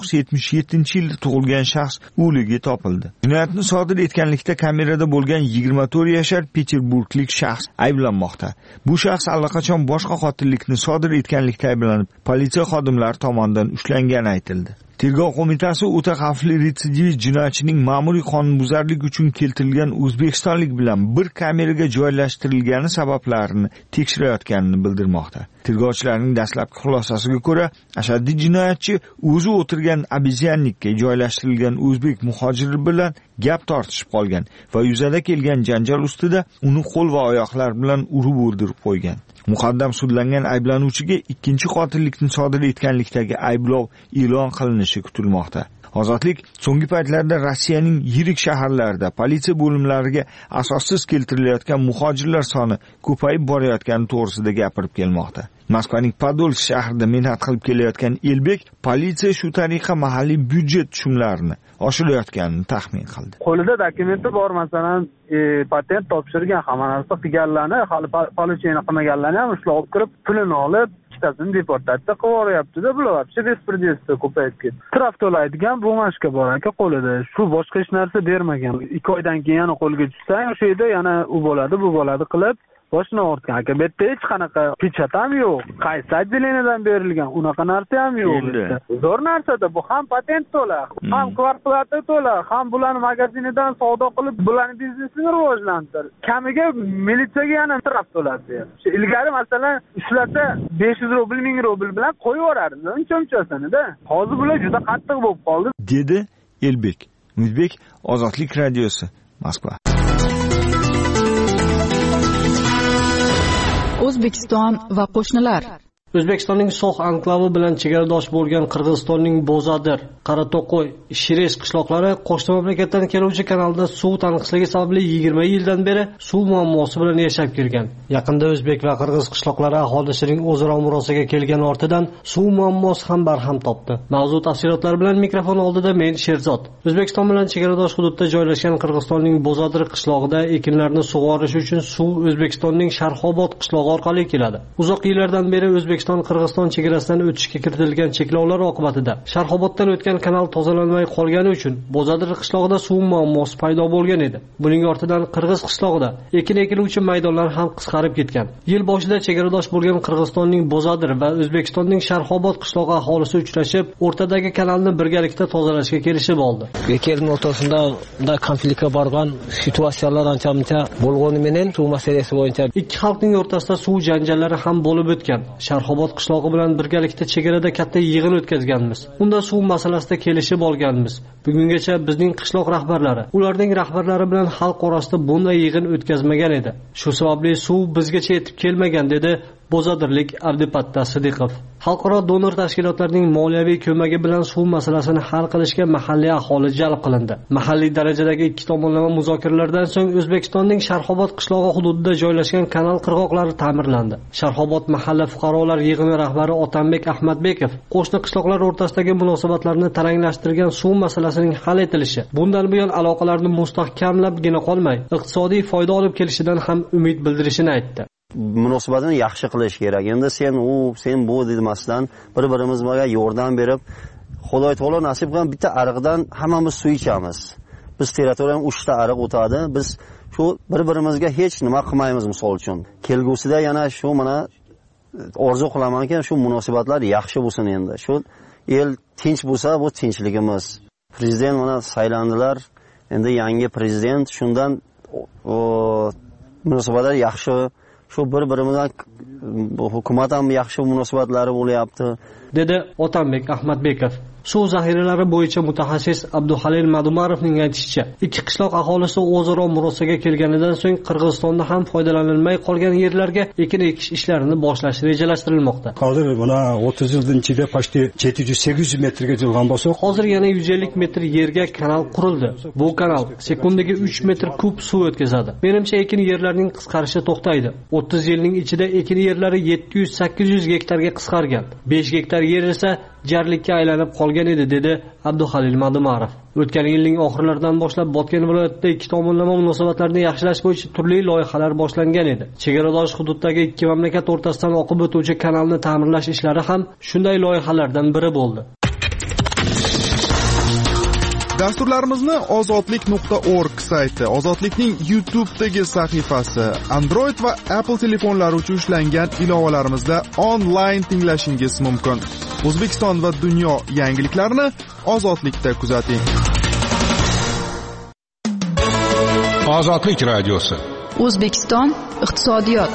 1977-yilda tug'ilgan shaxs o'ligi topildi. Jinoyatni sodir etganlikda kamerada bo'lgan 24 yashar peterburglik shaxs ayblanmoqda. Bu shaxs allaqachon boshqa qotillikni sodir etganlikda ayblanib, politsiya xodimlari tomonidan ushlangani aytildi. Tergov qo'mitasi o'ta xavfli retsidivist jinoyatchining ma'muriy qonunbuzarlik uchun keltirilgan o'zbekistonlik bilan bir kameraga joylashtirilgani sabablarini tekshirayotganini bildirmoqda. Tergovchilarning dastlabki xulosasiga ko'ra, ashaddiy jinoyatchi o'zi o'tirgan obezyannikka joylashtirilgan o'zbek muhojiri bilan gap tortishib qolgan va yuzaga kelgan janjal ustida uni qo'l va oyoqlar bilan urib o'ldirib qo'ygan. Muqaddam sudlangan ayblanuvchiga ikkinchi qotillikni sodir etganlikdagi ayblov e'lon qilinishi kutilmoqda. Ozodlik so'nggi paytlarda Rossiyaning yirik shaharlarida politsiya bo'limlariga asossiz keltirilayotgan muhojirlar soni ko'payib borayotgani to'g'risida gapirib kelmoqda. Moskvaning Podolsk shahrida mehnat qilib kelayotgan Elbek politsiya shu tariqa mahalliy byudjet tushumlarini oshirayotganini taxmin qildi. Qo'lida dokumenti bor, masalan, patent topshirgan, hamma narsa qilganlarni, hali politsiyaning qilmaganlarni ham ushlab olib kirib, pulini olib, ikkitasini deportatsiya qilib yuboryapti-da, bular вообще bespredельство ko'payib ketdi. Straf to'laydigan bumashka bor aka qo'lida. Shu boshqa hech narsa bermagan. 2 oydan keyin yana qo'lga tushsang, o'sha yerda yana u bo'ladi, bu bo'ladi qilib boshini og'ritgan. Aka, bu yerda hech qanaqa pechat ham yo'q. Qaysi отделениyadan berilgan, unaqa narsa ham yo'q. Zo'r narsada bu ham patent to'la, ham kvarplata to'la, ham bularni magazinidan savdo qilib, bularni biznesini rivojlantir. Kamiga militsiyaga yana taraf to'ladi. Ilgari masalan ishlasa 500 rubl, 1000 rubl bilan qo'yib yuborardi. Uncha-unchasini-da. Hozir bular juda qattiq bo'lib qoldi. Dedi Elbek. Umidbek, Ozodlik radiosi, Moskva. O'zbekiston va qo'shnilar. O'zbekistonning So'x anklavi bilan chegaradosh bo'lgan Qirg'izistonning Bo'zadir, Qarato'qo'y, Shires qishloqlari qo'shni mamlakatdan keluvchi kanalda suv tanqisligi sababli 20 yildan beri suv muammosi bilan yashab kelgan. Yaqinda o'zbek va qirg'iz qishloqlari aholisining o'zaro murosaga kelgani ortidan suv muammosi ham barham topdi. Mavzu tafsilotlari bilan mikrofon oldida men Sherzod. O'zbekiston bilan chegaradosh hududda joylashgan Qirg'izistonning Bo'zadir qishlog'ida ekinlarni sug'orish uchun suv O'zbekistonning Sharxobod qishlog'i orqali keladi. Uzoq yillardan beri Qirg'iziston chegarasidan o'tishga kiritilgan cheklovlar oqibatida Sharxoboddan o'tgan kanal tozalanmay qolgani uchun Bo'zadir qishlog'ida suv muammosi paydo bo'lgan edi. Buning ortidan Qirg'iz qishlog'ida ekin ekiluvchi maydonlar ham qisqarib ketgan. Yil boshida chegaradosh bo'lgan Qirg'izistonning Bo'zadir va O'zbekistonning Sharxobod qishlog'i aholisi uchrashib, o'rtadagi kanalni birgalikda tozalashga kelishib oldi. Ikki elning o'rtasida konfliktga borgan situatsiyalar ancha-muncha bo'lgani bilan suv masalasi bo'yicha ikki xalqning o'rtasida suv janjallari ham bo'lib o'tgan. Sharxobod qishlog'i bilan birgalikda chegarada katta yig'in o'tkazganmiz. Unda suv masalasida kelishib olganmiz. Bugungacha bizning qishloq rahbarlari, ularning rahbarlari bilan xalq orasida bunday yig'in o'tkazmagan edi. Shu sababli suv bizgacha yetib kelmagan, dedi Bo'zadirlik Abdupatta Sidiqov. Xalqaro donor tashkilotlarning moliyaviy ko'magi bilan suv masalasini hal qilishga mahalliy aholi jalb qilindi. Mahalliy darajadagi ikki tomonlama muzokaralardan so'ng O'zbekistonning Sharxobod qishlog'i hududida joylashgan kanal qirg'oqlari ta'mirlandi. Sharxobod mahalla fuqarolar yig'ini rahbari Otanbek Ahmadbekov qo'shni qishloqlar o'rtasidagi munosabatlarni taranglashtirgan suv masalasining hal etilishi, bundan buyon aloqalarni mustahkamlabgina qolmay, iqtisodiy foyda olib kelishidan ham umid bildirishini aytdi. Munosabatni yaxshi qilish kerak. Endi sen bu demasdan bir-birimizga yordam berib, Xudoy taolo nasib qilgan bitta ariqdan hammamiz suv ichamiz. Biz territoriyadan 3 ta ariq o'tadi. Biz shu bir-birimizga hech nima qilmaymiz misol uchun. Kelgusida yana shu mana orzu qilamanki, shu munosabatlar yaxshi bo'lsin endi. Shu el tinch bo'lsa, bu tinchligimiz. Prezident mana saylandilar. Endi yangi prezident, shundan munosabatlar yaxshi, shu bir-birimizdan hukumat ham yaxshi munosabatlari bo'lyapti, dedi Otanbek Ahmadbekov. Suv zaxiralari bo'yicha mutaxassis Abduhalil Madumarovning aytishicha, ikki qishloq aholisi o'zaro murosaga kelganidan so'ng Qirg'izistonda ham foydalanilmay qolgan yerlarga ekin ekish ishlarini boshlash rejalashtirilmoqda. Hozir mana 30 yildan ichida pashti 700-800 metrga yig'ilgan bo'lsa, hozir yana 150 metr yerga kanal qurildi. Bu kanal sekundiga 3 metr kub suv o'tkazadi. Menimcha ekin yerlarining qisqarishi to'xtaydi. 30 yilning ichida ekin yerlari 700-800 gektarga qisqargan. 5 gektar yer esa jarlikka aylanib qolgan edi, dedi Abduhalil Madumarov. O'tgan yilning oxirlaridan boshlab Botken viloyatida ikki tomonlama munosabatlarni yaxshilash bo'yicha turli loyihalar boshlangan edi. Chegaradosh hududdagi ikki mamlakat o'rtasidan oqib o'tuvchi kanalni ta'mirlash ishlari ham shunday loyihalardan biri bo'ldi. Dasturlarimizni ozodlik.org sayti, Ozodlikning YouTube'dagi sahifasi, Android va Apple telefonlari uchun ishlangan ilovalarimizda onlayn tinglashingiz mumkin. O'zbekiston va dunyo yangiliklarini Ozodlikda kuzating. Ozodlik radiosi. O'zbekiston iqtisodiyot.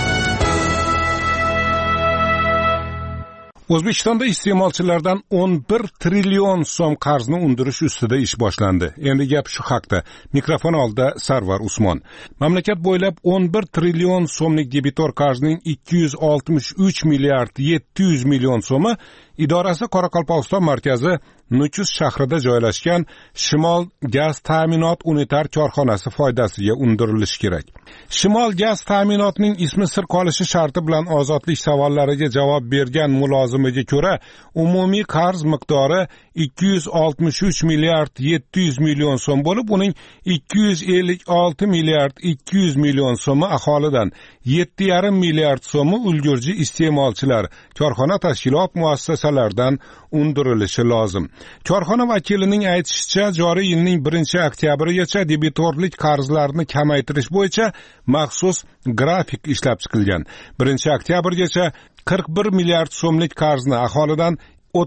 O'zbekistonda iste'molchilardan 11 trillion so'm qarzni undirish ustida ish boshlandi. Endi gap shu haqda. Mikrofon oldida Sarvar Usmon. Mamlakat bo'ylab 11 trillion so'mlik debitor qarzning 263 milliard 700 million so'mi idorasi Qoraqalpog'iston markazi Nukus shahrida joylashgan Shimol gaz ta'minot unitar korxonasi foydasiga undirilishi kerak. Shimol gaz ta'minotining ismi sir qolishi sharti bilan ozodlik savollariga javob bergan mulozimiga ko'ra, umumiy qarz miqdori 263 milliard 700 million so'm bo'lib, uning 256 milliard 200 million so'mi aholidan, 7,5 milliard so'mi ulgurji iste'molchilar, korxona tashkilot muassasalaridan undirilishi lozim. Korxona vakilining aytishicha, joriy yilning 1-oktyabrigacha debitorlik qarzlarini kamaytirish bo'yicha maxsus grafik ishlab chiqilgan. 1-oktyabrgacha 41 milliard so'mlik qarzni aholidan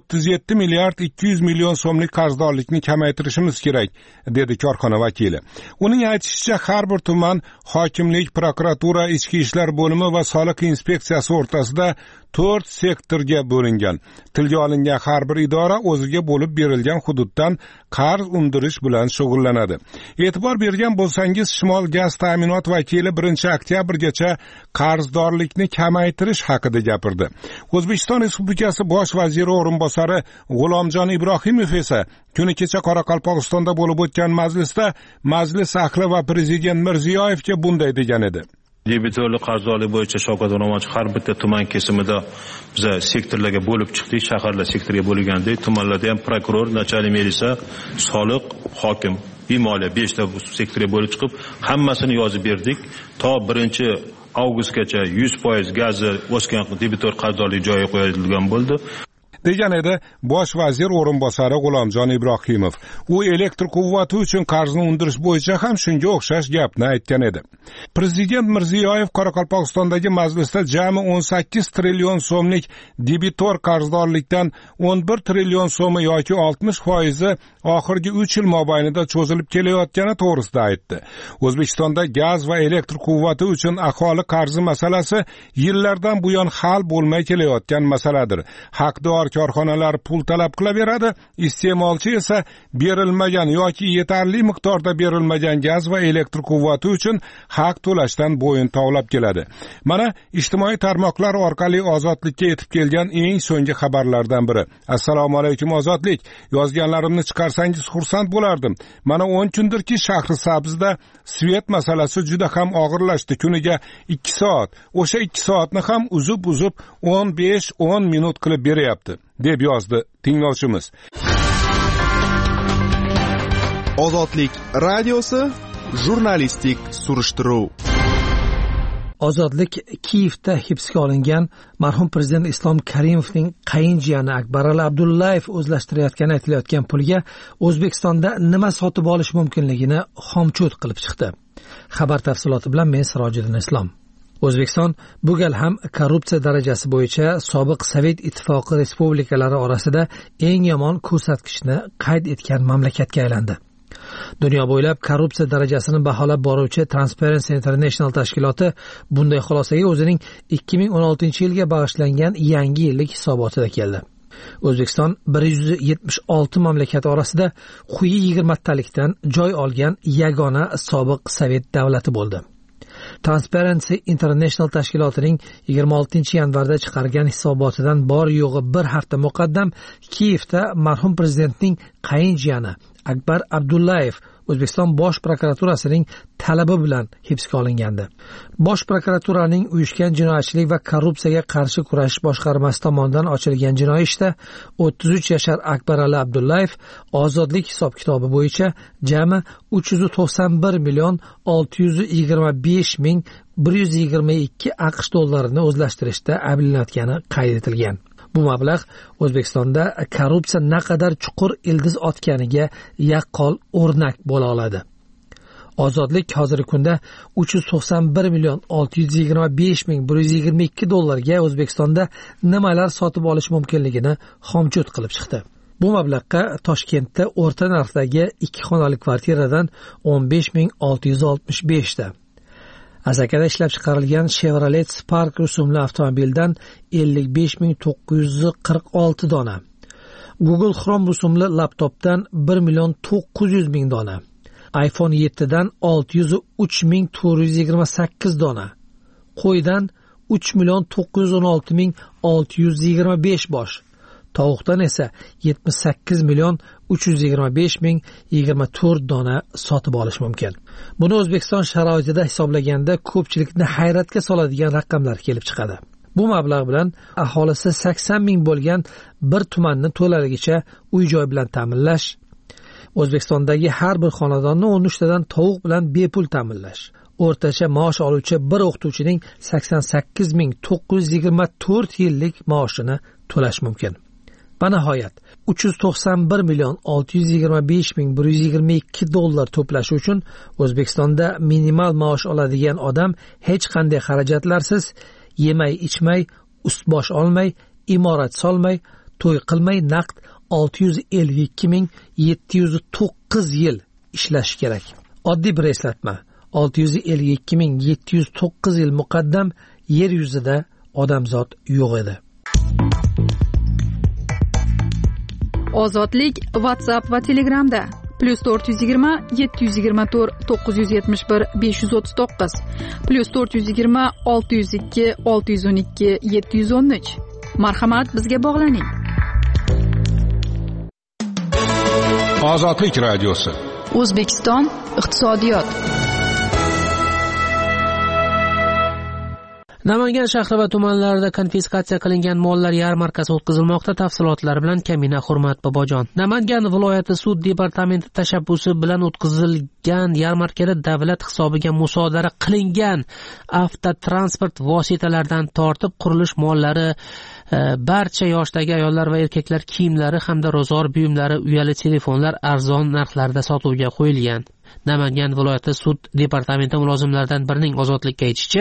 37 milliard 200 million so'mlik qarzdorlikni kamaytirishimiz kerak, dedi korxona vakili. Uning aytishicha, har bir tuman, hokimlik, prokuratura, ichki ishlar bo'limi va soliq inspeksiyasi o'rtasida 4 sektorga bo'lingan. Tilga olingan har bir idora o'ziga bo'lib berilgan hududdan qarz undirish bilan shug'ullanadi. E'tibor bergan bo'lsangiz, Shimol gaz ta'minot vakili 1-oktyabrgacha qarzdorlikni kamaytirish haqida gapirdi. O'zbekiston Respublikasi bosh vaziri o'rinbosari G'ulomjon Ibrohimov esa kuni kecha Qoraqalpog'istonda bo'lib o'tgan majlisda majlis ahli va prezident Mirziyoyevga bunday degan edi. Debitorlik qarzdorlik bo'yicha Shavkat O'rmonchi har bitta tuman kesimida biz sektorlarga bo'lib chiqdik, shaharlar sektorga bo'lgandik. Tumanlarda ham prokuror, nachalnik militsiya, soliq, hokim, moliya 5 ta sektorga bo'lib chiqib, hammasini yozib berdik. To 1-avgustgacha 100% gazni o'sgan debitor qarzdorlik joyiga qo'yilgan bo'ldi. degan edi bosh vazir o'rinbosari G'ulomjon Ibrohimov. U elektr quvvati uchun qarzni undirish bo'yicha ham shunga o'xshash gapni aytgan edi. Prezident Mirziyoyev Qoraqalpog'istondagi majlisda jami 18 trillion so'mlik debitor qarzdorlikdan 11 trillion so'mi yoki 60% oxirgi 3 yil mobaynida cho'zilib kelayotgani to'g'risida aytdi. O'zbekistonda gaz va elektr quvvati uchun aholi qarzi masalasi yillardan buyon hal bo'lmay kelayotgan masaladir. Haqdor korxonalar pul talab qilaveradi, iste'molchi esa berilmagan yoki yetarli miqdorda berilmagan gaz va elektr quvvati uchun haq to'lashdan bo'yin tovlab keladi. Mana ijtimoiy tarmoqlar orqali ozodlikka yetib kelgan eng so'nggi xabarlardan biri. Assalomu alaykum Ozodlik. Yozganlarimni chiqarsangiz xursand bo'lardim. Mana 10 kundirki Shahrisabzda svet masalasi juda ham og'irlashdi. Kuniga 2 soat. O'sha 2 soatni ham uzib 15-10 minut qilib beryapti, deb yozdi tinglovchimiz. Ozodlik radiosi jurnalistik surishtiruv. Ozodlik Kiyevda hibsga olingan marhum prezident Islom Karimovning qayinjiyani Akbarali Abdullayev o'zlashtirayotgani aytilayotgan pulga O'zbekistonda nima sotib olish mumkinligini xomchut qilib chiqdi. Xabar tafsiloti bilan men Sirojiddin Islom. O'zbekiston bu gal ham korrupsiya darajasi bo'yicha sobiq Sovet ittifoqi respublikalari orasida eng yomon ko'rsatkichni qayd etgan mamlakatga aylandi. Dunyo bo'ylab korrupsiya darajasini baholab boruvchi Transparency International tashkiloti bunday xulosaga o'zining 2016-yilga bag'ishlangan yangi yillik hisobotida keldi. O'zbekiston 176 mamlakat orasida quyi 20talikdan joy olgan yagona sobiq Sovet davlati bo'ldi. Transparency International tashkilotining 26-yanvarda chiqargan hisobotidan bor yo'g'i bir hafta muqaddam Kiyevda marhum prezidentning qayinjiyani Akbar Abdullayev O'zbekiston bosh prokuraturasining talabi bilan hibsga olingandi. Bosh prokuraturaning uyushgan jinoyatchilik va korrupsiyaga qarshi kurashish boshqarmasi tomonidan ochilgan jinoiy ishda 33 yashar Akbarali Abdullayev ozodlik hisob-kitobi bo'yicha jami 391 million 625 ming 122 AQSh dollarini o'zlashtirishda ayblanayotgani qayd etilgan. Bu mablag' O'zbekistonda korrupsiya naqadar chuqur ildiz otganiga yaqqol o'rnak bo'la oladi. Ozodlik hozirgi kunda 391 million 625 ming 122 dollarga O'zbekistonda nimalar sotib olish mumkinligini xomchut qilib chiqdi. Bu mablag'ga Toshkentda o'rta narxdagi 2 xonali kvartiradan 15.665 ta, Asakada ishlab chiqarilgan Chevrolet Spark rusumli avtomobildan 55.946 dona, Google Chrome rusumli laptopdan 1.900.000 dona, iPhone 7dan 603.428 dona, qo'ydan 3.916.625 bosh, tovuqdan esa 78.325.024 dona sotib olish mumkin. Buni O'zbekiston sharoitida hisoblaganda ko'pchilikni hayratga soladigan raqamlar kelib chiqadi. Bu mablag' bilan aholisi 80 ming bo'lgan bir tumanni to'laligicha uy-joy bilan ta'minlash, O'zbekistondagi har bir xonadonni 13 tadan tovuq bilan bepul ta'minlash, o'rtacha maosh oluvchi bir o'qituvchining 88.924 yillik maoshini to'lash mumkin. Va nihoyat 391,625,122 dollar to'plash uchun O'zbekistonda minimal maosh oladigan odam hech qanday xarajatlarsiz yemay ichmay, ust-bosh olmay, imorat solmay, to'y qilmay naqd 652,709 yil ishlashi kerak. Oddiy bir eslatma. 652,709 yil muqaddam yer yuzida odamzod yo'q edi. Ozodlik WhatsApp va Telegramda +420 724 971 539 +420 602 612 713. Marhamat, bizga bog'laning. Ozodlik radiosi. O'zbekiston iqtisodiyot. Namangan shahri va tumanlarida konfiskatsiya qilingan mollar yarmarkasi o'tkazilmoqda. Tafsilotlar bilan Kamina Hurmat Bobojon. Namangan viloyati sud departamenti tashabbusi bilan o'tkazilgan yarmarkada davlat hisobiga musodara qilingan avtotransport vositalaridan tortib qurilish mollari, barcha yoshdagi ayollar va erkaklar kiyimlari hamda ro'zg'or buyumlari, uyali telefonlar arzon narxlarda sotuvga qo'yilgan. Namangan viloyati sud departamenti mulozimlaridan birining Ozodlikka aytishicha,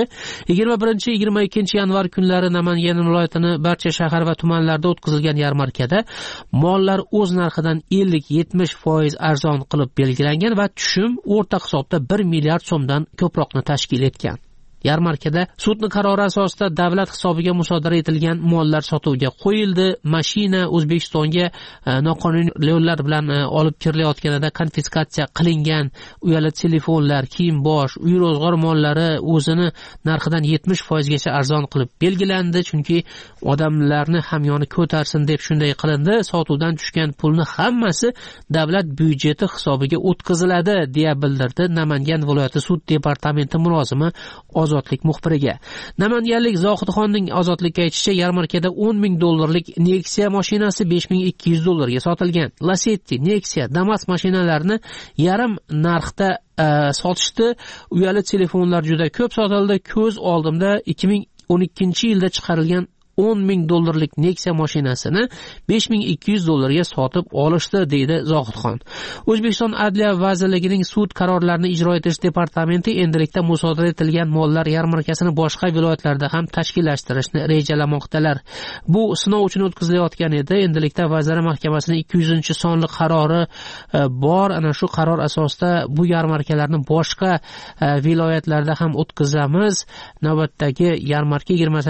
21-22 yanvar kunlari Namangan viloyatining barcha shahar va tumanlarda o'tkazilgan yarmarkada mollar o'z narxidan 50-70% arzon qilib belgilangan va tushum o'rta hisobda 1 milliard so'mdan ko'proqni tashkil etgan. Yarmarkada sudning qarori asosida davlat hisobiga musodara etilgan mollar sotuvga qo'yildi. Mashina O'zbekistonga noqonuniy yo'llar bilan olib kirilayotganida konfiskatsiya qilingan uyali telefonlar, kiyim-bosh, uy ro'zg'or mollari o'zini narxidan 70% gacha arzon qilib belgilandi, chunki odamlarni hamyoni ko'tarsin deb shunday qilindi. Sotuvdan tushgan pulni hammasi davlat byudjeti hisobiga o'tkaziladi, deya bildirdi Namangan viloyati sud departamenti mulozimi Ozodlik muxbiriga. Namanganlik Zohidxonning Ozodlikka aytishicha, yarmarkada 10 ming dollarlik Nexia mashinasi 5200 dollarga sotilgan. Lacetti, Nexia, Damas mashinalarini yarim narxda sotishdi. Uyali telefonlar juda ko'p sotildi. Ko'z oldimda 2012-yilda chiqarilgan 10 ming dollarlik Nexia mashinasini 5200 dollarga sotib olishdi, deydi Zohidxon. O'zbekiston Adliya vazirligining sud qarorlarini ijro etish departamenti endilikda musodara etilgan mollar yarmarkasini boshqa viloyatlarda ham tashkillashtirishni rejalamoqdalar. Bu sinov uchun o'tkazilayotgan edi. Endilikda Vazirlar Mahkamasining 200-sonli qarori bor. Ana shu qaror asosida bu yarmarkalarni boshqa viloyatlarda ham o'tkazamiz. Navbatdagi yarmarka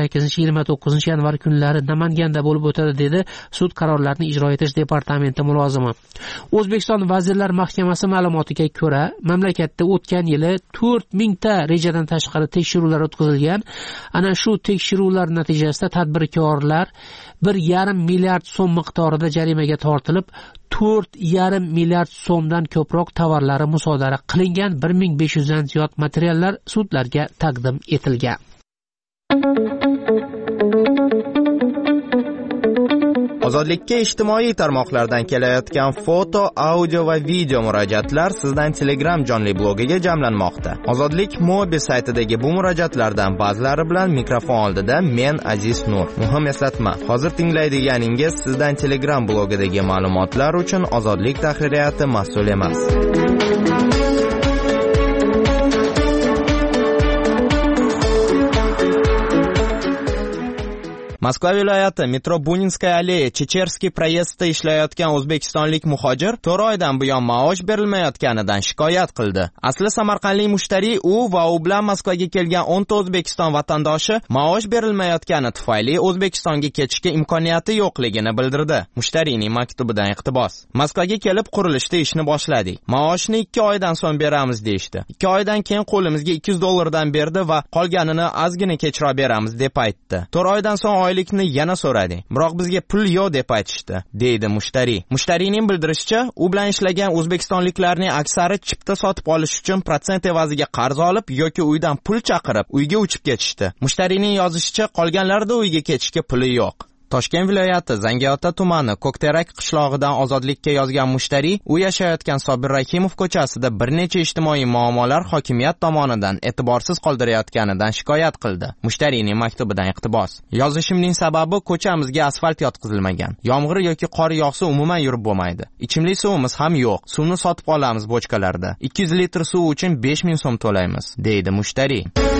28-29 yanvar kunlari Namanganda bo'lib o'tadi, dedi sud qarorlarini ijro etish departamenti mulozimi. O'zbekiston Vazirlar Mahkamasi ma'lumotiga ko'ra, mamlakatda o'tgan yili 4000 ta rejadan tashqari tekshiruvlar o'tkazilgan. Ana shu tekshiruvlar natijasida tadbirkorlar 1,5 milliard so'm miqdorida jarimaga tortilib, 4,5 milliard so'mdan ko'proq tovarlari musodara qilingan. 1500 dan ziyod materiallar sudlarga taqdim etilgan. Ozodlikka ijtimoiy tarmoqlardan kelayotgan foto, audio va video murojaatlar sizdan Telegram jonli blogiga jamlanmoqda. Ozodlik mobil saytidagi bu murojaatlardan ba'zilari bilan mikrofon oldida men Aziz Nur. Muhim eslatma, hozir tinglaydiganingiz sizdan Telegram blogidagi ma'lumotlar uchun Ozodlik tahririyati mas'ul emas. Moskva viloyati metro Buninskaya aleya Checherskiy proyezdida ishlayotgan o'zbekistonlik muhojir 4 oydan buyon maosh berilmayotganidan shikoyat qildi. Asli samarqandlik mushtariy u va u bilan Moskvaga kelgan 10 ta O'zbekiston vatandoshi maosh berilmayotgani tufayli O'zbekistonga ketishga imkoniyati yo'qligini bildirdi. Mushtariyning maktubidan iqtibos. Moskvaga kelib qurilishda ishni boshladik. Maoshni 2 oydan so'ng beramiz deyshti. 2 oydan keyin qo'limizga 200 dollardan berdi va qolganini ozgina kechroq beramiz deb aytdi. 4 oydan so'ng oylikni yana so'radi. Biroq bizga pul yo'q deb aytishdi, deydi mushtariy. Mushtariyning bildirishicha, u bilan ishlagan o'zbekistonliklarning aksari chipta sotib olish uchun protsent evaziga qarz olib yoki uydan pul chaqirib, uyga uchib ketishdi. Mushtariyning yozishicha, qolganlarida uyga ketishga puli yo'q. Toshkent viloyati Zangiota tumani Ko'kterak qishlog'idan ozodlikka yozgan mushtariy u yashayotgan Sobir Rahimov ko'chasida bir necha ijtimoiy muammolar hokimiyat tomonidan e'tiborsiz qoldirayotganidan shikoyat qildi. Mushtariyning maktubidan iqtibos. Yozishimning sababi ko'chamizga asfalt yotqizilmagan. Yomg'ir yoki qor yog'sa umuman yurib bo'lmaydi. Ichimlik suvimiz ham yo'q. Suvni sotib olamiz bochkalarda. 200 litr suv uchun 5000 so'm to'laymiz, deydi mushtariy.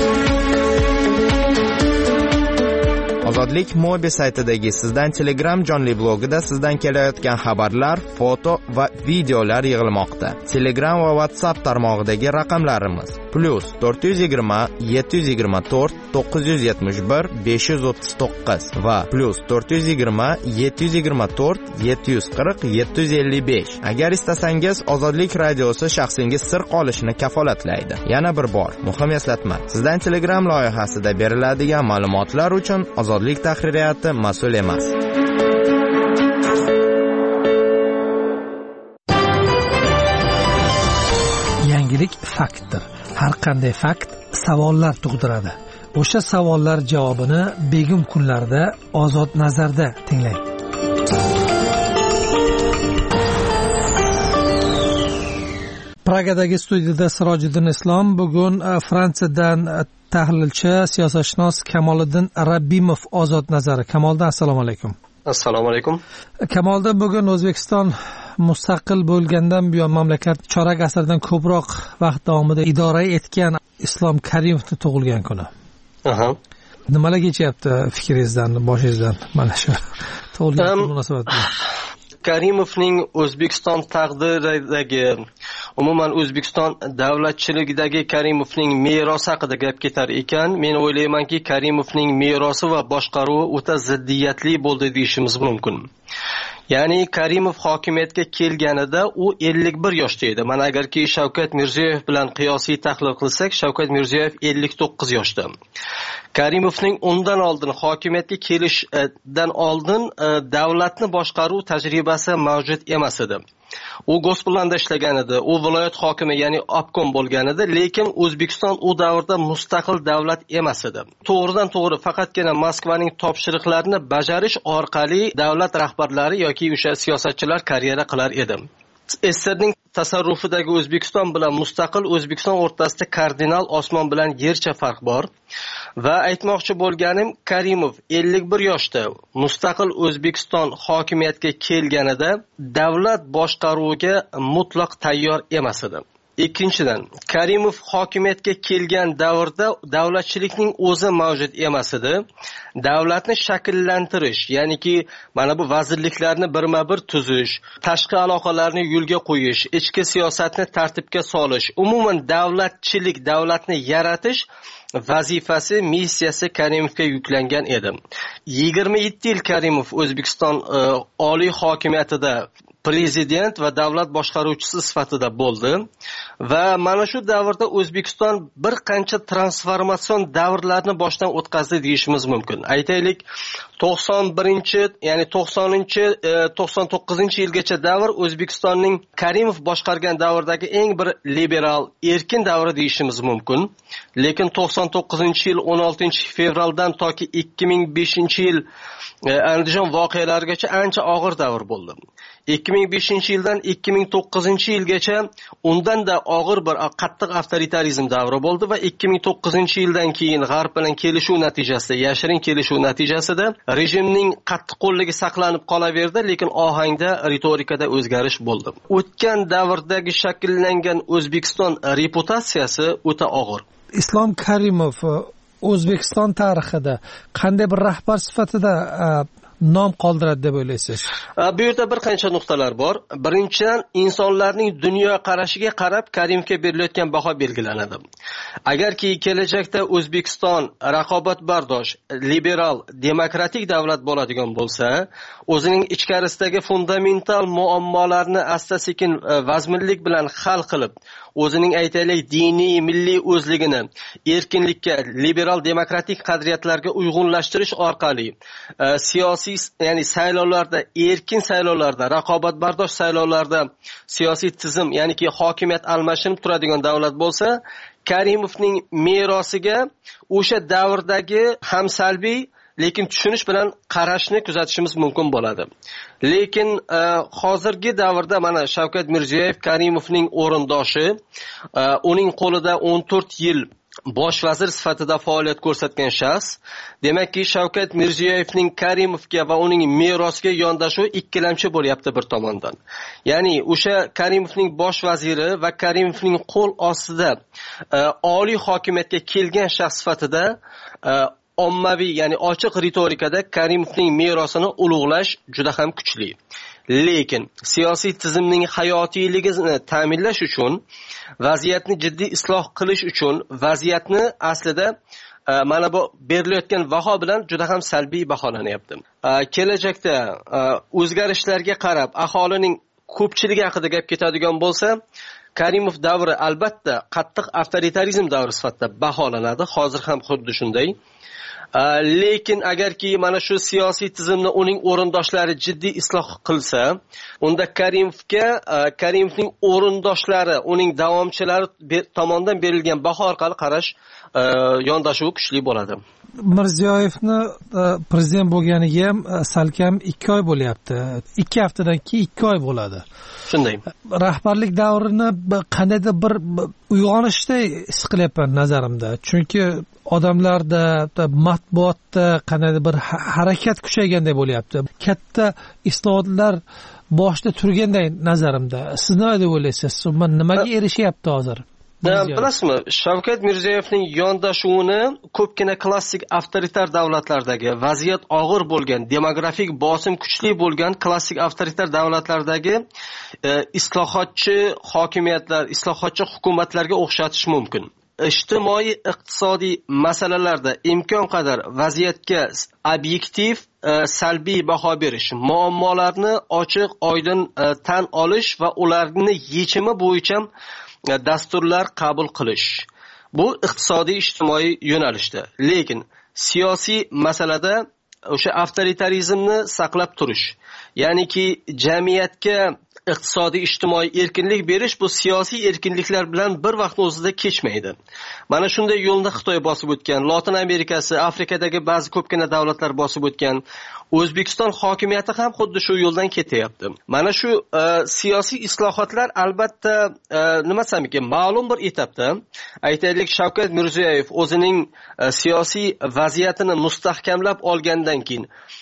Ozodlik Mobi saytidagi sizdan Telegram jonli blogida sizdan kelayotgan xabarlar, foto va videolar yig'ilmoqda. Telegram va WhatsApp tarmog'idagi raqamlarimiz +420 724 971 539 va +420 724 740 755. Agar istasangiz, Ozodlik radiosi shaxsingiz sir qolishini kafolatlaydi. Yana bir bor, muhim eslatma. Sizdan Telegram loyihasida beriladigan ma'lumotlar uchun Ozodlik tahririyati mas'ul emas. Yangilik faktdir. Har qanday fakt savollar tug'diradi. O'sha savollar javobini begim kunlarda Ozod nazarda tinglang. Pragadagi studiyada Sirojiddin Islom, bugun Fransiyadan tahlilchi, siyosatshunos Kamoliddin Rabbimov Ozod nazari. Kamoliddin, assalomu alaykum. Assalomu alaykum. Kamoliddin, bugun O'zbekiston mustaqil bo'lgandan buyon mamlakat chorak asrdan ko'proq vaqt davomida idora etgan Islom Karimovning tug'ilgan kuni. Nimalar kechyapti fikringizdan, boshingizdan mana shu tug'ilgan munosabat bilan? Karimovning O'zbekiston taqdiridagi, umuman O'zbekiston davlatchiligidagi Karimovning merosi haqida gap ketar ekan, men o'ylaymanki, Karimovning merosi va boshqaruvi o'ta ziddiyatli bo'ldi deyishimiz mumkin. Ya'ni Karimov hokimiyatga kelganida u 51 yoshda edi. Mana agarki Shavkat Mirziyoyev bilan qiyosiy tahlil qilsak, Shavkat Mirziyoyev 59 yoshda. Karimovning undan oldin hokimiyatga kelishdan oldin davlatni boshqaruv tajribasi mavjud emas edi. U Gosplanda ishlagan edi, u viloyat hokimi, ya'ni obkom bo'lgan edi, lekin O'zbekiston u davrda mustaqil davlat emas edi. To'g'ridan to'g'ri faqatgina Moskvaning topshiriqlarini bajarish orqali davlat rahbarlari yoki o'sha siyosatchilar karyera qilar edi. SSRning tasarrufidagi O'zbekiston bilan mustaqil O'zbekiston o'rtasida kardinal osmon bilan yercha farq bor. Va aytmoqchi bo'lganim, Karimov 51 yoshda mustaqil O'zbekiston hokimiyatga kelganida davlat boshqaruviga mutlaq tayyor emas edi. Ikkinchidan, Karimov hokimiyatga kelgan davrda davlatchilikning o'zi mavjud emas edi. Davlatni shakllantirish, ya'niki mana bu vazirliklarni birma-bir tuzish, tashqi aloqalarni yo'lga qo'yish, ichki siyosatni tartibga solish, umuman davlatchilik, davlatni yaratish vazifasi, missiyasi Karimovga yuklangan edi. 27 yil Karimov O'zbekiston oliy hokimiyatida prezident va davlat boshqaruvchisi sifatida bo'ldi va mana shu davrda O'zbekiston bir qancha transformatsion davrlarni boshdan o'tkazdi deyishimiz mumkin. Aytaylik, 99 yilgacha davr O'zbekistonning Karimov boshqargan davrdagi eng bir liberal, erkin davri deyishimiz mumkin. Lekin 99-yil 16-fevraldan toki 2005-yil Andijon voqealarigacha ancha og'ir davr bo'ldi. 2005-yildan 2009-yilgacha undan da og'ir bir qattiq avtoritarizm davri bo'ldi va 2009-yildan keyin G'arb bilan kelishuv natijasida, yashirin kelishuv natijasida rejimning qattiqqo'lligi saqlanib qolaverdi, lekin ohangda, ritorikada o'zgarish bo'ldi. O'tgan davrdagi shakllangan O'zbekiston reputatsiyasi o'ta og'ir. Islom Karimov O'zbekiston tarixida qanday bir rahbar sifatida nom qoldiradi deb o'ylaysiz? Bu yerda bir qancha nuqtalar bor. Birinchidan, insonlarning dunyo qarashiga qarab Karimovga berilayotgan baho belgilanadi. Agarki kelajakda O'zbekiston raqobatbardosh, liberal, demokratik davlat bo'ladigan bo'lsa, o'zining ichkarisidagi fundamental muammolarni asta-sekin vazminlik bilan hal qilib, o'zining aytaylik diniy, milliy o'zligini erkinlikka, liberal demokratik qadriyatlarga uyg'unlashtirish orqali siyosiy, ya'ni saylovlarda, erkin saylovlarda, raqobatbardosh saylovlarda siyosiy tizim, ya'niki hokimiyat almashinib turadigan davlat bo'lsa, Karimovning merosiga o'sha davrdagi ham salbiy, lekin tushunish bilan qarashni kuzatishimiz mumkin bo'ladi. Lekin hozirgi davrda mana Shavkat Mirziyoyev Karimovning o'rindoshi, uning qo'lida 14 yil bosh vazir sifatida faoliyat ko'rsatgan shaxs, demakki Shavkat Mirziyoyevning Karimovga va uning merosiga yondashuvi ikkilamchi bo'lyapti bir tomondan. Ya'ni o'sha Karimovning bosh vaziri va Karimovning qo'l ostida oliy hokimiyatga kelgan shaxs sifatida ommaviy, ya'ni ochiq ritorikada Karimovning merosini ulug'lash juda ham kuchli. Lekin siyosiy tizimning hayotiyligini ta'minlash uchun, vaziyatni jiddiy isloh qilish uchun, vaziyatni aslida mana bu berilayotgan baho bilan juda ham salbiy baholanyapti. Kelajakda o'zgarishlarga qarab aholining ko'pchiligi haqida gap ketadigan bo'lsa, Karimov davri albatta qattiq avtoritarizm davri sifatida baholanadi. Hozir ham xuddi shunday. Lekin agarki mana shu siyosiy tizimni uning o'rindoshlari jiddiy isloh qilsa, unda Karimovning o'rindoshlari, uning davomchilari tomonidan berilgan baho orqali qarash yondashuvi kuchli bo'ladi. Mirziyoyevni prezident bo'lganiga ham salkam 2 oy bo'lyapti. 2 haftadan keyin 2 oy bo'ladi. Shunday. Rahbarlik davrini qandaydir bir uyg'onishday his qilyapman nazarimda. Chunki odamlarda, matbuotda qandaydir bir harakat kuchayganday bo'lyapti. Katta islohotlar boshda turganday nazarimda. Siz nima deb o'ylaysiz? Nimaga erishyapti hozir? Bilasizmi, Shavkat Mirziyoyevning yondashuvini ko'pgina klassik avtoritar davlatlardagi vaziyat og'ir bo'lgan, demografik bosim kuchli bo'lgan klassik avtoritar davlatlardagi islohotchi hokimiyatlar, islohotchi hukumatlarga o'xshatish mumkin. Ijtimoiy iqtisodiy masalalarda imkon qadar vaziyatga obyektiv, salbiy baho berish, muammolarni ochiq, oydin tan olish va ularni yechimi bo'yicha dasturlar qabul qilish. Bu iqtisodiy ijtimoiy yo'nalishda. Lekin siyosiy masalada o'sha avtoritarizmni saqlab turish, ya'niki jamiyatga iqtisodiy ijtimoiy erkinlik berish bu siyosiy erkinliklar bilan bir vaqtning o'zida kechmaydi. Mana shunday yo'lni Xitoy bosib o'tgan, Lotin Amerikasi, Afrikadagi ba'zi ko'pgina davlatlar bosib o'tgan. O'zbekiston hokimiyati ham xuddi shu yo'ldan ketyapti. Mana shu siyosiy islohotlar albatta nima desam ekan, ma'lum bir etapda, aytaylik, Shavkat Mirziyoyev o'zining siyosiy vaziyatini mustahkamlab olgandan keyin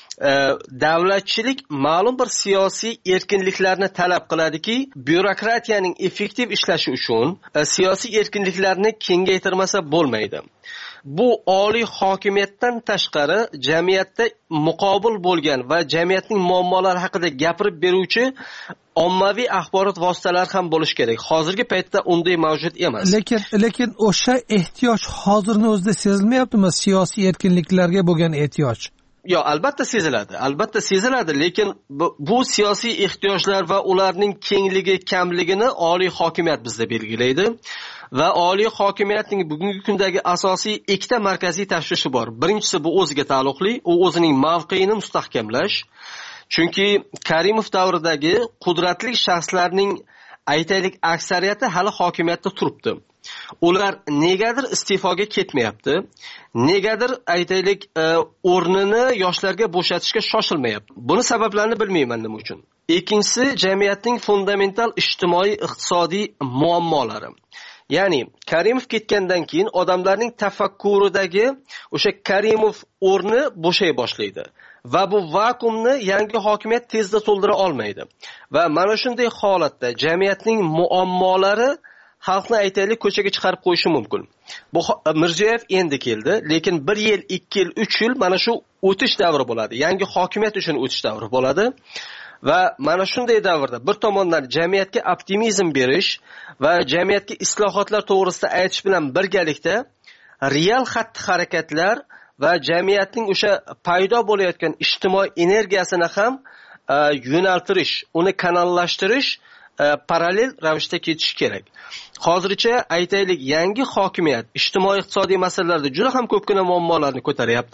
davlatchilik ma'lum bir siyosiy erkinliklarni talab qiladiki, byurokratiyaning effektiv ishlashi uchun siyosiy erkinliklarni kengaytirmasa bo'lmaydi. Bu oliy hokimiyatdan tashqari jamiyatda muqobil bo'lgan va jamiyatning muammolari haqida gapirib beruvchi ommaviy axborot vositalari ham bo'lish kerak. Hozirgi paytda unday mavjud emas. Lekin o'sha ehtiyoj hozirning o'zida sezilmayaptimi, siyosiy erkinliklarga bo'lgan ehtiyoj? Yo, albatta seziladi, lekin bu siyosiy ehtiyojlar va ularning kengligi, kamligini oliy hokimiyat bizda belgilaydi. Va oliy hokimiyatning bugungi kundagi asosiy ikkita markaziy tashvishi bor. Birinchisi bu o'ziga taalluqli, u o'zining mavqeini mustahkamlash. Chunki Karimov davridagi qudratli shaxslarning aytaylik aksariyati hali hokimiyatda turibdi. Ular negadir iste'foga ketmayapti. Negadir aytaylik o'rnini yoshlarga bo'shatishga shoshilmayapti. Buni sabablarini bilmayman nima uchun. Ikkinchisi jamiyatning fundamental ijtimoiy iqtisodiy muammolari. Ya'ni Karimov ketgandan keyin odamlarning tafakkuridagi o'sha Karimov o'rni bo'shay boshlaydi va bu vakuumni yangi hokimiyat tezda to'ldira olmaydi. Va mana shunday holatda jamiyatning muammolari xalqni aytaylik ko'chaga chiqarib qo'yishi mumkin. Bu Mirziyoyev endi keldi, lekin 1 yil, 2 yil, 3 yil mana shu o'tish davri bo'ladi. Yangi hokimiyat uchun o'tish davri bo'ladi. Va mana shunday davrda bir tomondan jamiyatga optimizm berish va jamiyatga islohotlar to'g'risida aytish bilan birgalikda real xatti-harakatlar va jamiyatning o'sha paydo bo'layotgan ijtimoiy energiyasini ham yo'naltirish, uni kanallashtirish parallel ravishda ketish kerak. Hozircha aytaylik, yangi hokimiyat ijtimoiy iqtisodiy masalalarda juda ham ko'pgina muammolarni ko'taryapti.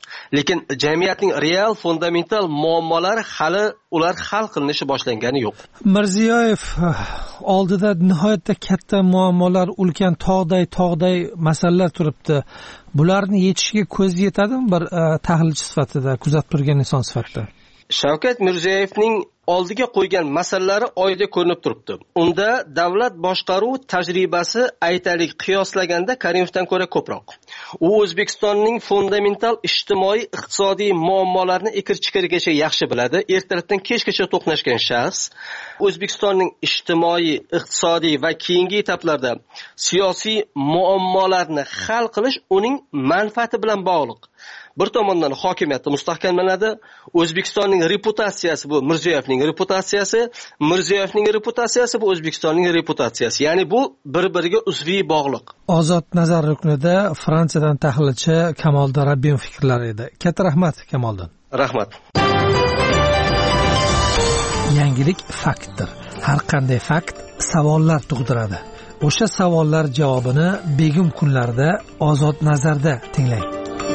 lekin jamiyatning real fundamental muammolari ular hal qilinishi boshlangani yo'q. Mirziyoyev oldida nihoyatda katta muammolar, ulkan tog'day masalalar turibdi. Bularni yechishga ko'z yetadimi bir tahlilchi sifatida, kuzatib turgan inson sifatida? Shavkat Mirziyoyevning oldiga qo'ygan masalalari oyda ko'rinib turibdi. Unda davlat boshqaruv tajribasi aytalik qiyoslaganda Karimovdan ko'ra ko'proq. U O'zbekistonning fundamental ijtimoiy iqtisodiy muammolarini ikir-chikirigacha yaxshi biladi. Ertalabdan kechgacha to'qnashgan shaxs O'zbekistonning ijtimoiy, iqtisodiy va keyingi etaplarda siyosiy muammolarni hal qilish uning manfaati bilan bog'liq. Bir tomondan hokimiyati mustahkamlanadi. O'zbekistonning reputatsiyasi bu Mirziyoyevning reputatsiyasi, Mirziyoyevning reputatsiyasi bu O'zbekistonning reputatsiyasi. Ya'ni bu bir-biriga uzviy bog'liq. Ozod nazar ruknida Fransiyadan tahlilchi Kamoliddin Rabbimov fikrlari edi. Katta rahmat Kamoliddin. Rahmat. Yangilik faktdir. Har qanday fakt savollar tug'diradi. O'sha savollar javobini begim kunlarda Ozod nazarda tinglang.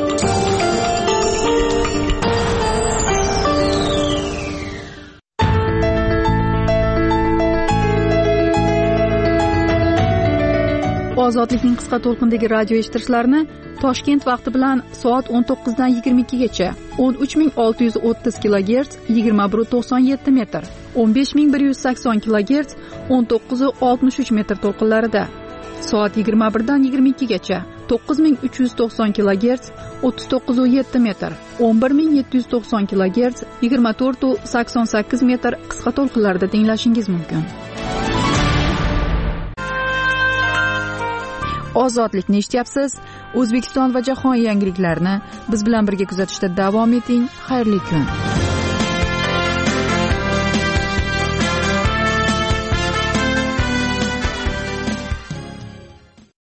Ozodlikning qisqa to'lqindagi radio eshittirishlarini Toshkent vaqti bilan soat 19 dan 22 gacha 13630 kHz 21.97 metr, 15180 kHz 19.63 metr to'lqinlarida, soat 21 dan 22 gacha 9390 kHz 39.7 metr, 11790 kHz 24.88 metr qisqa to'lqinlarida tinglashingiz mumkin. Ozodlikni eshityapsiz. O'zbekiston va jahon yangiliklarini biz bilan birga kuzatishda davom eting. Xayrli kun.